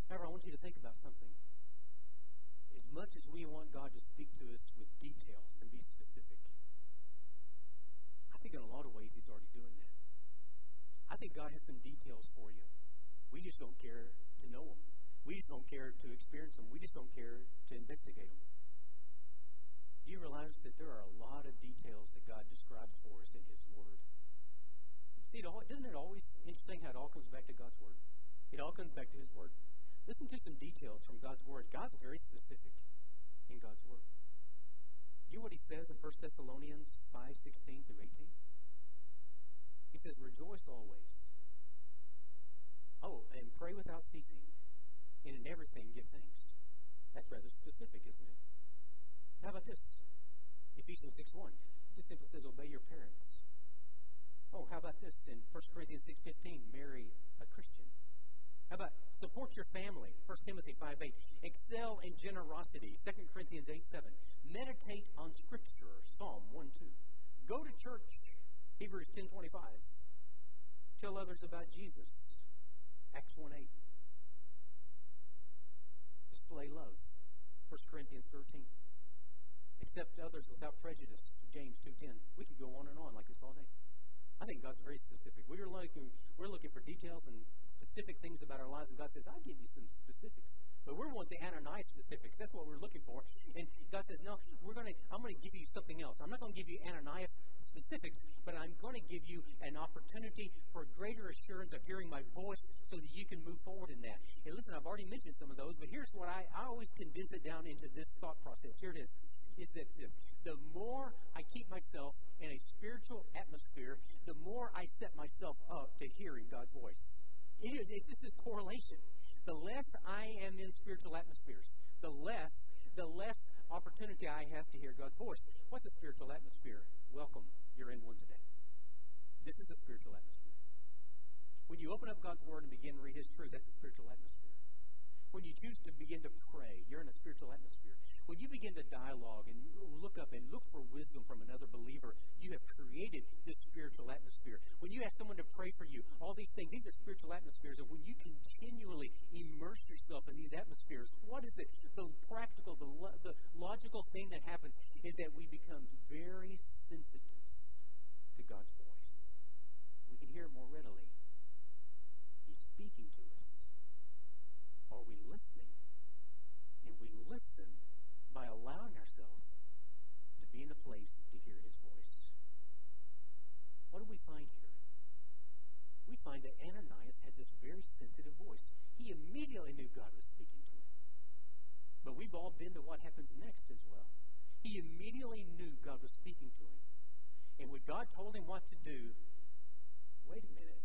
However, I want you to think about something. As much as we want God to speak to us with details and be specific, I think in a lot of ways He's already doing that. I think God has some details for you. We just don't care to know them. We just don't care to experience them. We just don't care to investigate them. Do you realize that there are a lot of details that God describes for us in His Word? See, isn't it always interesting how it all comes back to God's Word? It all comes back to His Word. Listen to some details from God's Word. God's very specific in God's Word. You know what He says in 1 Thessalonians 5:16 through 18? He says, rejoice always. Oh, and pray without ceasing. And in everything give thanks. That's rather specific, isn't it? How about this? Ephesians 6:1. It just simply says, obey your parents. Oh, how about this? In 1 Corinthians 6:15, marry a Christian. How about support your family? 1 Timothy 5:8. Excel in generosity. 2 Corinthians 8:7. Meditate on Scripture. Psalm 1:2. Go to church. Hebrews 10:25. Tell others about Jesus. Acts 1:8. Display love. 1 Corinthians 13. Accept others without prejudice. James 2:10. We could go on and on like this all day. I think God's very specific. We're looking for details and specific things about our lives, and God says, I'll give you some specifics. But we want the Ananias specifics. That's what we're looking for. And God says, no, I'm going to give you something else. I'm not going to give you Ananias specifics, but I'm going to give you an opportunity for greater assurance of hearing my voice so that you can move forward in that. And listen, I've already mentioned some of those, but here's what I always condense it down into this thought process. Here it is that the more I keep myself in a spiritual atmosphere, the more I set myself up to hearing God's voice. It's just this correlation. The less I am in spiritual atmospheres, the less opportunity I have to hear God's voice. What's a spiritual atmosphere? Welcome. You're in one today. This is a spiritual atmosphere. When you open up God's Word and begin to read His truth, that's a spiritual atmosphere. When you choose to begin to pray, you're in a spiritual atmosphere. When you begin to dialogue and look up and look for wisdom from another believer, you have created this spiritual atmosphere. When you ask someone to pray for you, all these things, these are spiritual atmospheres. And when you continually immerse yourself in these atmospheres, what is it? The practical, the logical thing that happens is that we become very sensitive to God's voice. We can hear it more readily. He's speaking to us. Are we listening? And we listen by allowing ourselves to be in a place to hear His voice. What do we find here? We find that Ananias had this very sensitive voice. He immediately knew God was speaking to him. But we've all been to what happens next as well. He immediately knew God was speaking to him. And when God told him what to do, wait a minute.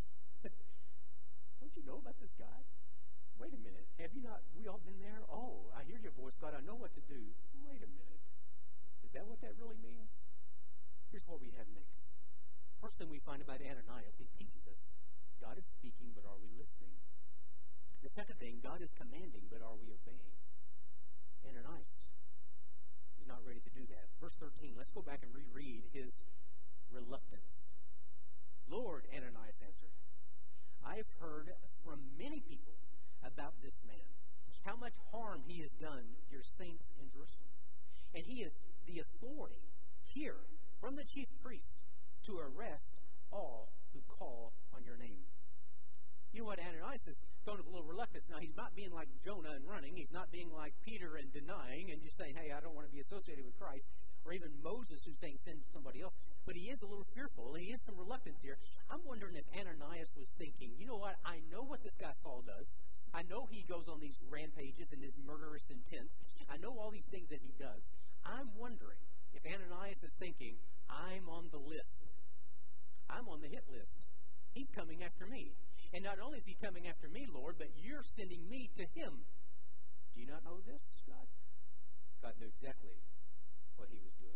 Don't you know about this guy? Wait a minute. Have you not, we all been there? Oh, I hear your voice, God. I know what to do. Wait a minute. Is that what that really means? Here's what we have next. First thing we find about Ananias, he teaches us God is speaking, but are we listening? The second thing, God is commanding, but are we obeying? Ananias is not ready to do that. Verse 13, let's go back and reread his reluctance. Lord, Ananias answered, I have heard from many people about this man, how much harm he has done your saints in Jerusalem. And he is the authority here from the chief priests to arrest all who call on your name. You know what? Ananias is throwing up a little reluctance. Now, he's not being like Jonah and running. He's not being like Peter and denying and just saying, hey, I don't want to be associated with Christ. Or even Moses who's saying, send somebody else. But he is a little fearful. He has some reluctance here. I'm wondering if Ananias was thinking, you know what? I know what this guy Saul does. I know he goes on these rampages and his murderous intents. I know all these things that he does. I'm wondering if Ananias is thinking, I'm on the list. I'm on the hit list. He's coming after me. And not only is he coming after me, Lord, but you're sending me to him. Do you not know this, God? God knew exactly what he was doing.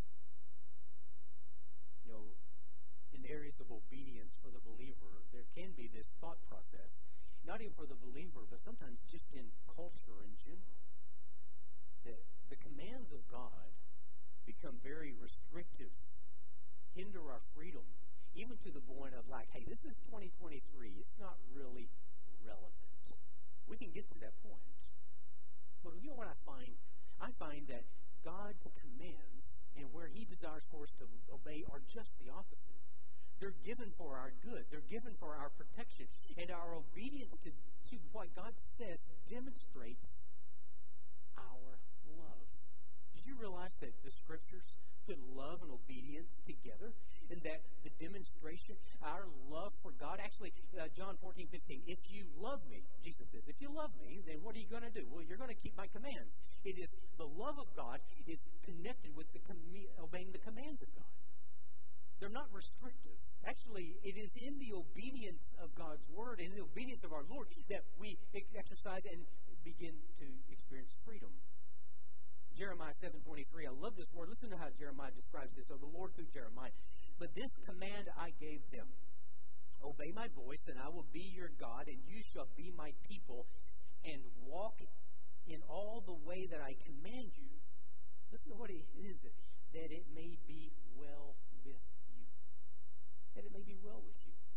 You know, in areas of obedience for the believer, there can be this thought process, not even for the believer, but sometimes just in culture in general, that the commands of God become very restrictive, hinder our freedom, even to the point of like, hey, this is 2023. It's not really relevant. We can get to that point. But you know what I find? I find that God's commands and where He desires for us to obey are just the opposite. They're given for our good. They're given for our protection. And our obedience to what God says demonstrates our love. Did you realize that the Scriptures put love and obedience together? And that the demonstration, our love for God, actually, John 14:15, if you love me, Jesus says, if you love me, then what are you going to do? Well, you're going to keep my commands. It is the love of God is connected with obeying the commands of God. They're not restrictive. Actually, it is in the obedience of God's Word, in the obedience of our Lord, that we exercise and begin to experience freedom. Jeremiah 7:23, I love this word. Listen to how Jeremiah describes this. So the Lord through Jeremiah. But this command I gave them, obey my voice, and I will be your God, and you shall be my people, and walk in all the way that I command you. Listen to what it is, that it may be well with you. That it may be well with you.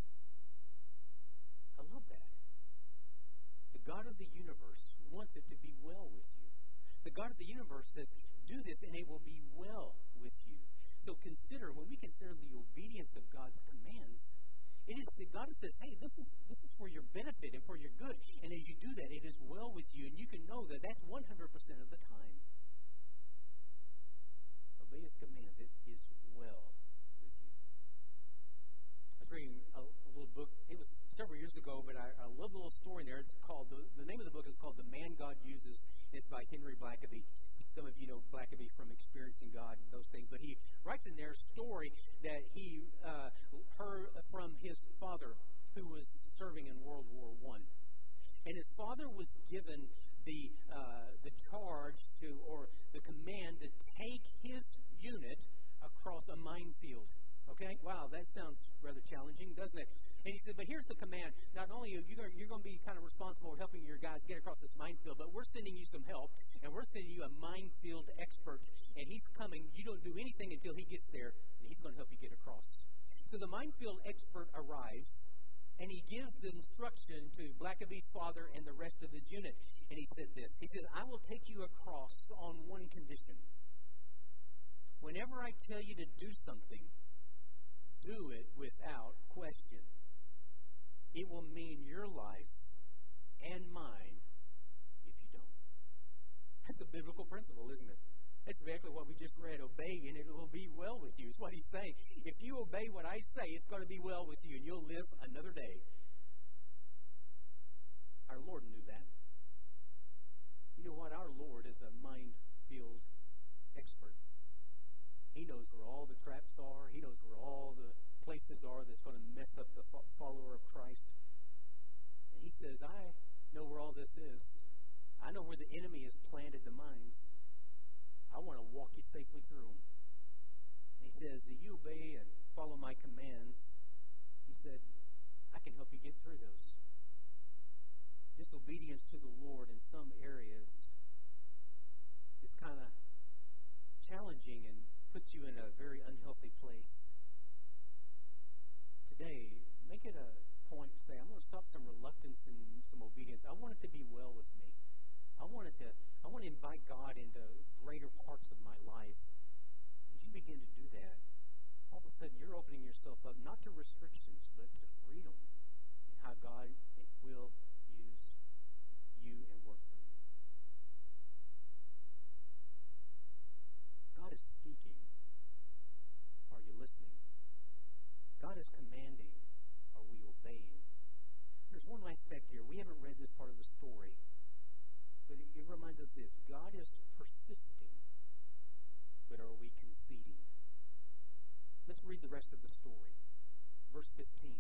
I love that. The God of the universe wants it to be well with you. The God of the universe says, do this and it will be well with you. So consider, when we consider the obedience of God's commands, it is that God says, hey, this is for your benefit and for your good. And as you do that, it is well with you. And you can know that that's 100% of the time. Obey His commands. It is well with you. I was reading a little book. It was several years ago, but I love the little story in there. It's called, the name of the book is called The Man God Uses. It's by Henry Blackaby. Some of you know Blackaby from Experiencing God and those things. But he writes in there a story that he heard from his father who was serving in World War I. And his father was given the charge to, or the command to take his unit across a minefield. Okay? Wow, that sounds rather challenging, doesn't it? And he said, but here's the command. Not only are you're going to be kind of responsible for helping your guys get across this minefield, but we're sending you some help, and we're sending you a minefield expert. And he's coming. You don't do anything until he gets there, and he's going to help you get across. So the minefield expert arrives, and he gives the instruction to Blackaby's father and the rest of his unit. And he said this. He said, I will take you across on one condition. Whenever I tell you to do something, do it without question. It will mean your life and mine if you don't. That's a biblical principle, isn't it? That's exactly what we just read. Obey and it will be well with you. Is what he's saying. If you obey what I say, it's going to be well with you and you'll live another day. Our Lord knew that. You know what? Our Lord is a minefield expert. He knows where all the traps are. He knows where all the places are that's going to mess up the follower of Christ. And he says, I know where all this is. I know where the enemy has planted the mines. I want to walk you safely through them. And he says, if you obey and follow my commands, he said, I can help you get through those. Disobedience to the Lord in some areas is kind of challenging and puts you in a very unhealthy place. Today, make it a point to say, I'm going to stop some reluctance and some obedience. I want it to be well with me. I want to invite God into greater parts of my life. As you begin to do that, all of a sudden you're opening yourself up not to restrictions, but to freedom and how God will use you and work through you. God is speaking. Are you listening? God is commanding. Are we obeying? There's one aspect here. We haven't read this part of the story, but it reminds us this. God is persisting, but are we conceding? Let's read the rest of the story. Verse 15.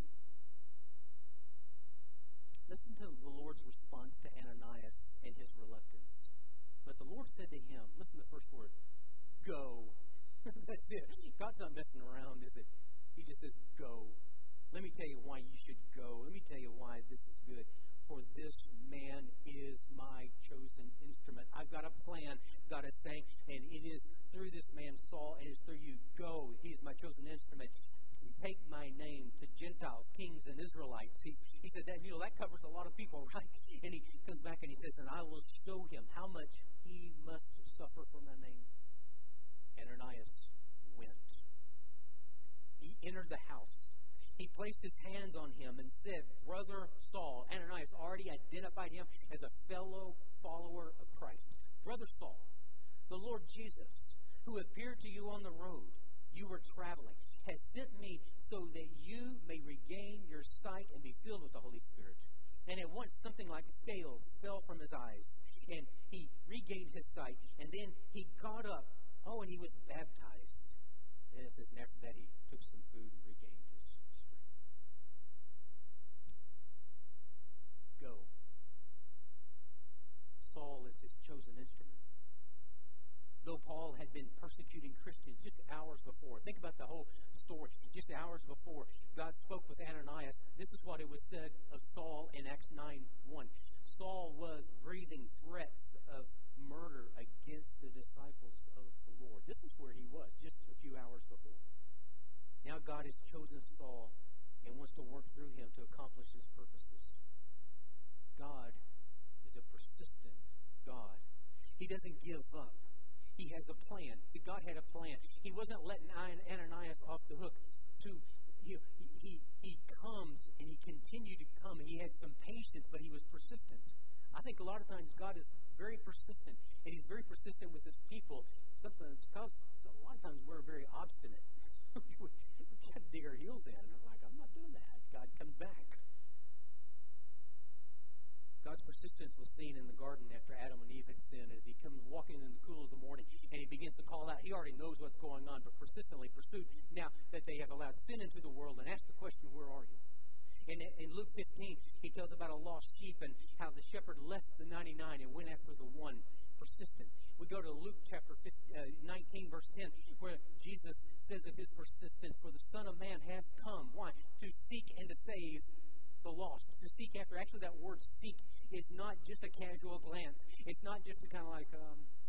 Listen to the Lord's response to Ananias and his reluctance. But the Lord said to him, listen to the first word, go. That's it. God's not messing around, is it? He just says, go. Let me tell you why you should go. Let me tell you why this is good. For this man is my chosen instrument. I've got a plan, God is saying, and it is through this man Saul, and it's through you. Go. He's my chosen instrument. take my name to Gentiles, kings, and Israelites. He said that, that covers a lot of people, right? And he comes back and he says, and I will show him how much he must suffer for my name. Ananias went. He entered the house. He placed his hands on him and said, Brother Saul. Ananias already identified him as a fellow follower of Christ. Brother Saul, the Lord Jesus, who appeared to you on the road you were traveling, has sent me so that you may regain your sight and be filled with the Holy Spirit. And at once something like scales fell from his eyes, and he regained his sight. And then he got up. Oh, and he was baptized. And it says, and after that he took some food and regained his strength. Go. Saul is his chosen instrument. Though Paul had been persecuting Christians just hours before. Think about the whole story. Just hours before, God spoke with Ananias. This is what it was said of Saul in Acts 9:1. Saul was breathing threats of murder against the disciples of the Lord. This is where he was just a few hours before. Now God has chosen Saul and wants to work through him to accomplish his purposes. God is a persistent God. He doesn't give up. He has a plan. See, God had a plan. He wasn't letting Ananias off the hook. He comes and he continued to come. He had some patience, but he was persistent. I think a lot of times God is very persistent, and he's very persistent with his people. Sometimes, because a lot of times we're very obstinate. we got to dig our heels in. And we're like, I'm not doing that. God comes back. God's persistence was seen in the garden after Adam and Eve had sinned, as he comes walking in the cool of the morning and he begins to call out. He already knows what's going on, but persistently pursued now that they have allowed sin into the world, and ask the question, where are you? In Luke 15, he tells about a lost sheep and how the shepherd left the 99 and went after the one. Persistent. We go to Luke chapter 19, verse 10, where Jesus says of his persistence, for the Son of Man has come. Why? To seek and to save the lost. To seek after. Actually, that word seek is not just a casual glance. It's not just a kind of like,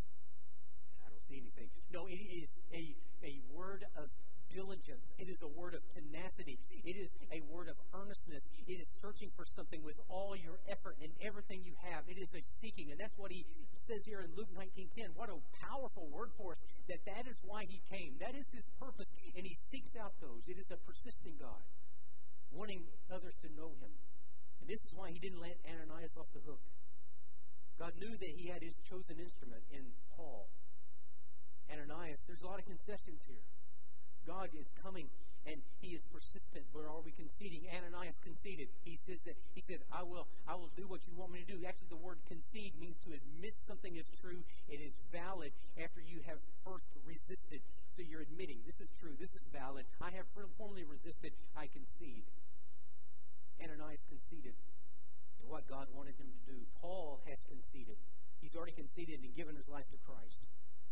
I don't see anything. No, it is a word of diligence. It is a word of tenacity. It is a word of earnestness. It is searching for something with all your effort and everything you have. It is a seeking. And that's what he says here in Luke 19:10. What a powerful word for us. That is why he came. That is his purpose. And he seeks out those. It is a persisting God, wanting others to know him. And this is why he didn't let Ananias off the hook. God knew that he had his chosen instrument in Paul. Ananias, there's a lot of concessions here. God is coming and he is persistent, but are we conceding? Ananias conceded. He said, I will do what you want me to do. Actually, the word concede means to admit something is true. It is valid after you have first resisted. So you're admitting, this is true, this is valid. I have formerly resisted, I concede. Ananias conceded to what God wanted him to do. Paul has conceded. He's already conceded and given his life to Christ.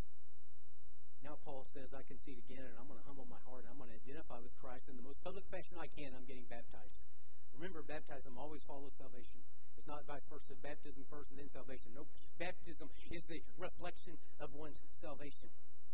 Now Paul says, I concede again, and I'm going to humble my heart, and I'm going to identify with Christ in the most public fashion I can. I'm getting baptized. Remember, baptism always follows salvation. It's not vice versa. Baptism first and then salvation. Nope. Baptism is the reflection of one's salvation.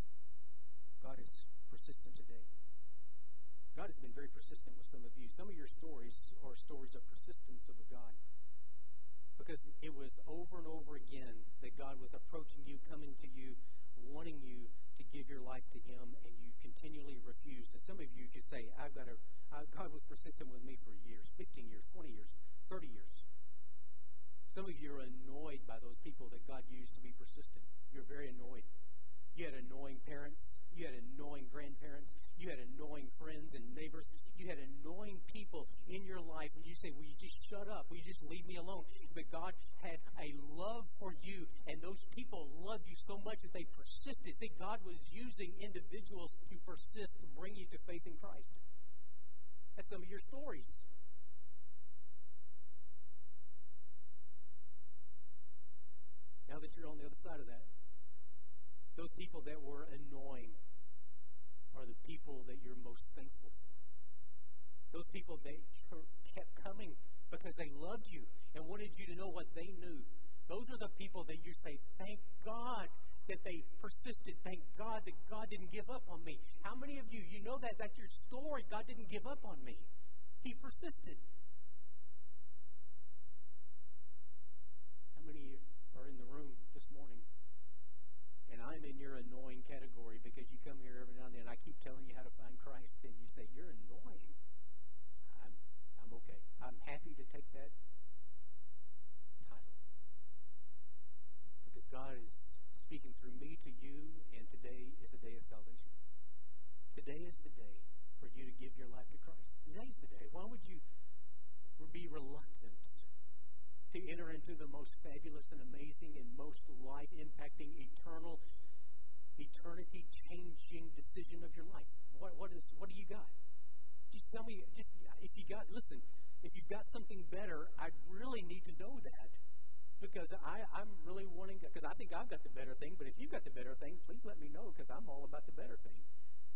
God is persistent today. God has been very persistent with some of you. Some of your stories are stories of persistence of a God. Because it was over and over again that God was approaching you, coming to you, wanting you to give your life to him, and you continually refused. And some of you could say, God was persistent with me for years, 15 years, 20 years, 30 years. Some of you are annoyed by those people that God used to be persistent. You're very annoyed. You had annoying parents. You had annoying grandparents. You had annoying friends and neighbors. You had annoying people in your life. And you say, will you just shut up? Will you just leave me alone? But God had a love for you. And those people loved you so much that they persisted. See, God was using individuals to persist to bring you to faith in Christ. That's some of your stories. Now that you're on the other side of that, those people that were annoying are the people that you're most thankful for. Those people that kept coming because they loved you and wanted you to know what they knew. Those are the people that you say, thank God that they persisted. Thank God that God didn't give up on me. How many of you know that that's your story? God didn't give up on me. He persisted. How many are in the room this morning? And I'm in your annoying category because you come here every now and then. I keep telling you how to find Christ, and you say, you're annoying. I'm okay. I'm happy to take that title. Because God is speaking through me to you, and today is the day of salvation. Today is the day for you to give your life to Christ. Today's the day. Why would you be reluctant to enter into the most fabulous and amazing and most life-impacting, eternity-changing decision of your life? What do you got? Just tell me. If you've got something better, I really need to know that. Because I'm really wanting, because I think I've got the better thing, but if you've got the better thing, please let me know, because I'm all about the better thing.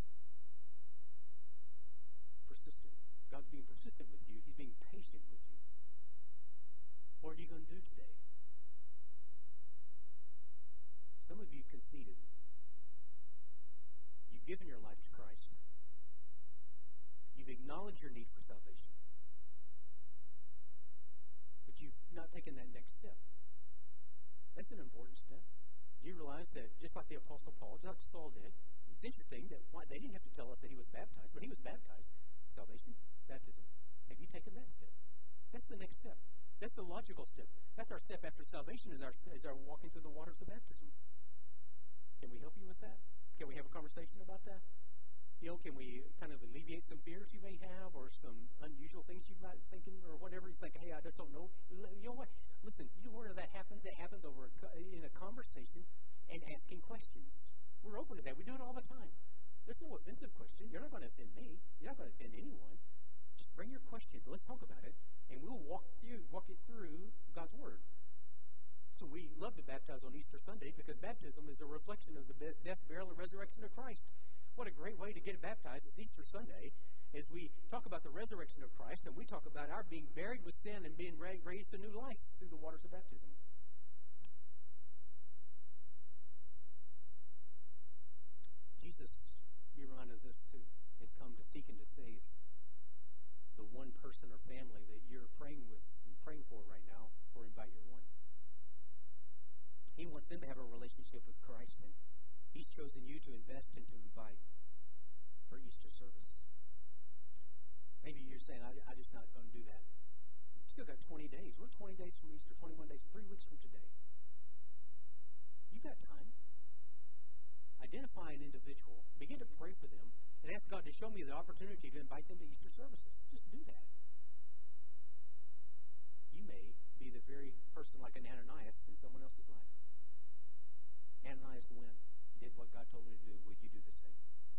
Persistent. God's being persistent with you. He's being patient with you. What are you going to do today? Some of you have conceded. You've given your life to Christ. You've acknowledged your need for salvation. But you've not taken that next step. That's an important step. Do you realize that just like the Apostle Paul, just like Saul did, it's interesting that they didn't have to tell us that he was baptized, but he was baptized. Salvation, baptism. Have you taken that step? That's the next step. That's the logical step. That's our step after salvation, is our walking through the waters of baptism. Can we help you with that? Can we have a conversation about that? Can we kind of alleviate some fears you may have, or some unusual things you might be thinking, or whatever? You think, hey, I just don't know. You know what? Listen, you know where that happens? It happens in a conversation and asking questions. We're open to that. We do it all the time. There's no offensive question. You're not going to offend me. You're not going to offend anyone. Just bring your questions. Let's talk about it, and we'll walk it through God's Word. So we love to baptize on Easter Sunday because baptism is a reflection of the death, burial, and resurrection of Christ. What a great way to get baptized is Easter Sunday, as we talk about the resurrection of Christ, and we talk about our being buried with sin and being raised to new life through the waters of baptism. Jesus, be reminded of this too, has come to seek and to save the one person or family that you're praying with and praying for right now for Invite Your One. He wants them to have a relationship with Christ, and He's chosen you to invest and to invite for Easter service. Maybe you're saying, I'm just not going to do that. You've still got 20 days. We're 20 days from Easter, 21 days, 3 weeks from today. You've got time. Identify an individual. Begin to pray for them and ask God to show me the opportunity to invite them to Easter services. Just do that. You may be the very person like an Ananias in someone else's life. Ananias went, did what God told him to do. Will you do the same?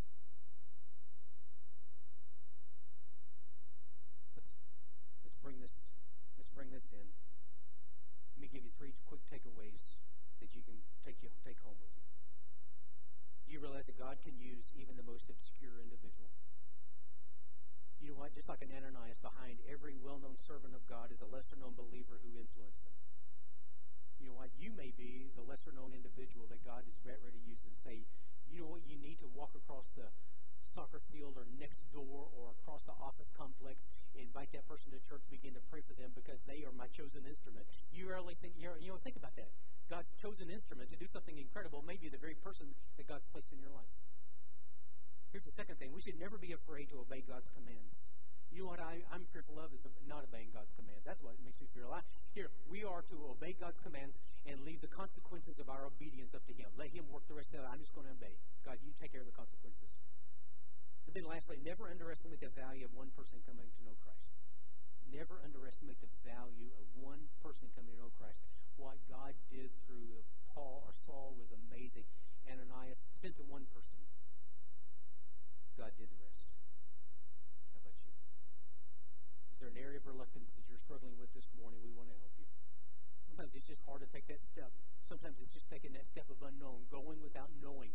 Let's bring this in. Let me give you 3 quick takeaways that you can take home with you. Do you realize that God can use even the most obscure individual? You know what? Just like an Ananias, behind every well-known servant of God is a lesser-known believer who influenced them. You know what? You may be the lesser-known individual that God is ready to use and say, you know what? You need to walk across the soccer field or next door or across the office complex, invite that person to church, begin to pray for them because they are my chosen instrument. You really think, think about that. God's chosen instrument to do something incredible may be the very person that God's placed in your life. Here's the second thing. We should never be afraid to obey God's commands. You know what I'm fearful of is not obeying God's commands. That's what makes me fearful. Here, we are to obey God's commands and leave the consequences of our obedience up to Him. Let Him work the rest of it. I'm just going to obey. God, you take care of the consequences. And then lastly, never underestimate the value of one person coming to know Christ. Never underestimate the value of one person coming to know Christ. What God did through Saul was amazing. Ananias sent to one person. God did the rest. How about you? Is there an area of reluctance that you're struggling with this morning? We want to help you. Sometimes it's just hard to take that step. Sometimes it's just taking that step of unknown, going without knowing.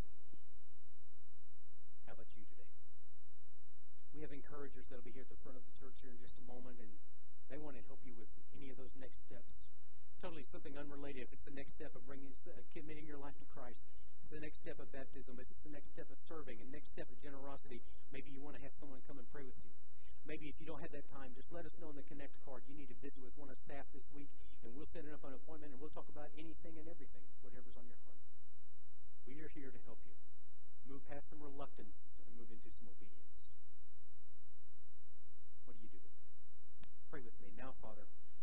How about you today? We have encouragers that will be here at the front of the church here in just a moment, and they want to help you with any of those next steps. Totally something unrelated. If it's the next step of committing your life to Christ, it's the next step of baptism, if it's the next step of serving, and next step of generosity, maybe you want to have someone come and pray with you. Maybe if you don't have that time, just let us know on the Connect card. You need to visit with one of staff this week, and we'll set up an appointment, and we'll talk about anything and everything, whatever's on your heart. We are here to help you. Move past some reluctance and move into some obedience. What do you do with that? Pray with me. Now, Father,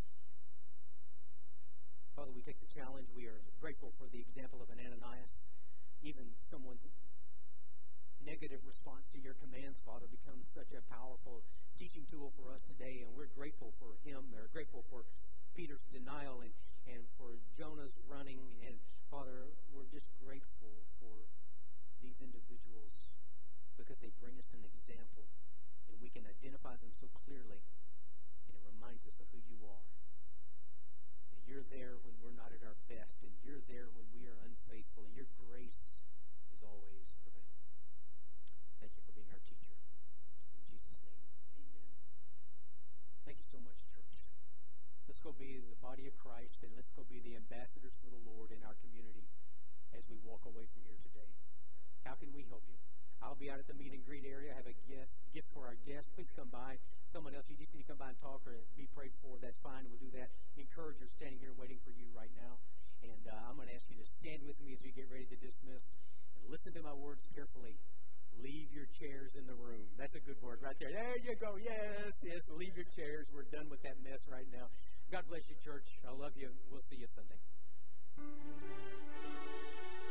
we take the challenge. We are grateful for the example of an Ananias. Even someone's negative response to your commands, Father, becomes such a powerful teaching tool for us today, and we're grateful for him. We're grateful for Peter's denial and for Jonah's running. And, Father, we're just grateful for these individuals because they bring us an example, and we can identify them so clearly, and it reminds us of who you are. That you're there when we're not at our best, and you're there when we are unfaithful, and your grace is always available. Thank you for being our teacher. In Jesus' name, amen. Thank you so much, church. Let's go be the body of Christ, and let's go be the ambassadors for the Lord in our community as we walk away from here today. How can we help you? I'll be out at the meet and greet area. I have a gift for our guests. Please come by. Someone else, you just need to come by and talk or be prayed for. That's fine. We'll do that. Encouragers standing here waiting for you right now. And I'm going to ask you to stand with me as we get ready to dismiss. And listen to my words carefully. Leave your chairs in the room. That's a good word right there. There you go. Yes, yes. Leave your chairs. We're done with that mess right now. God bless you, church. I love you. We'll see you Sunday.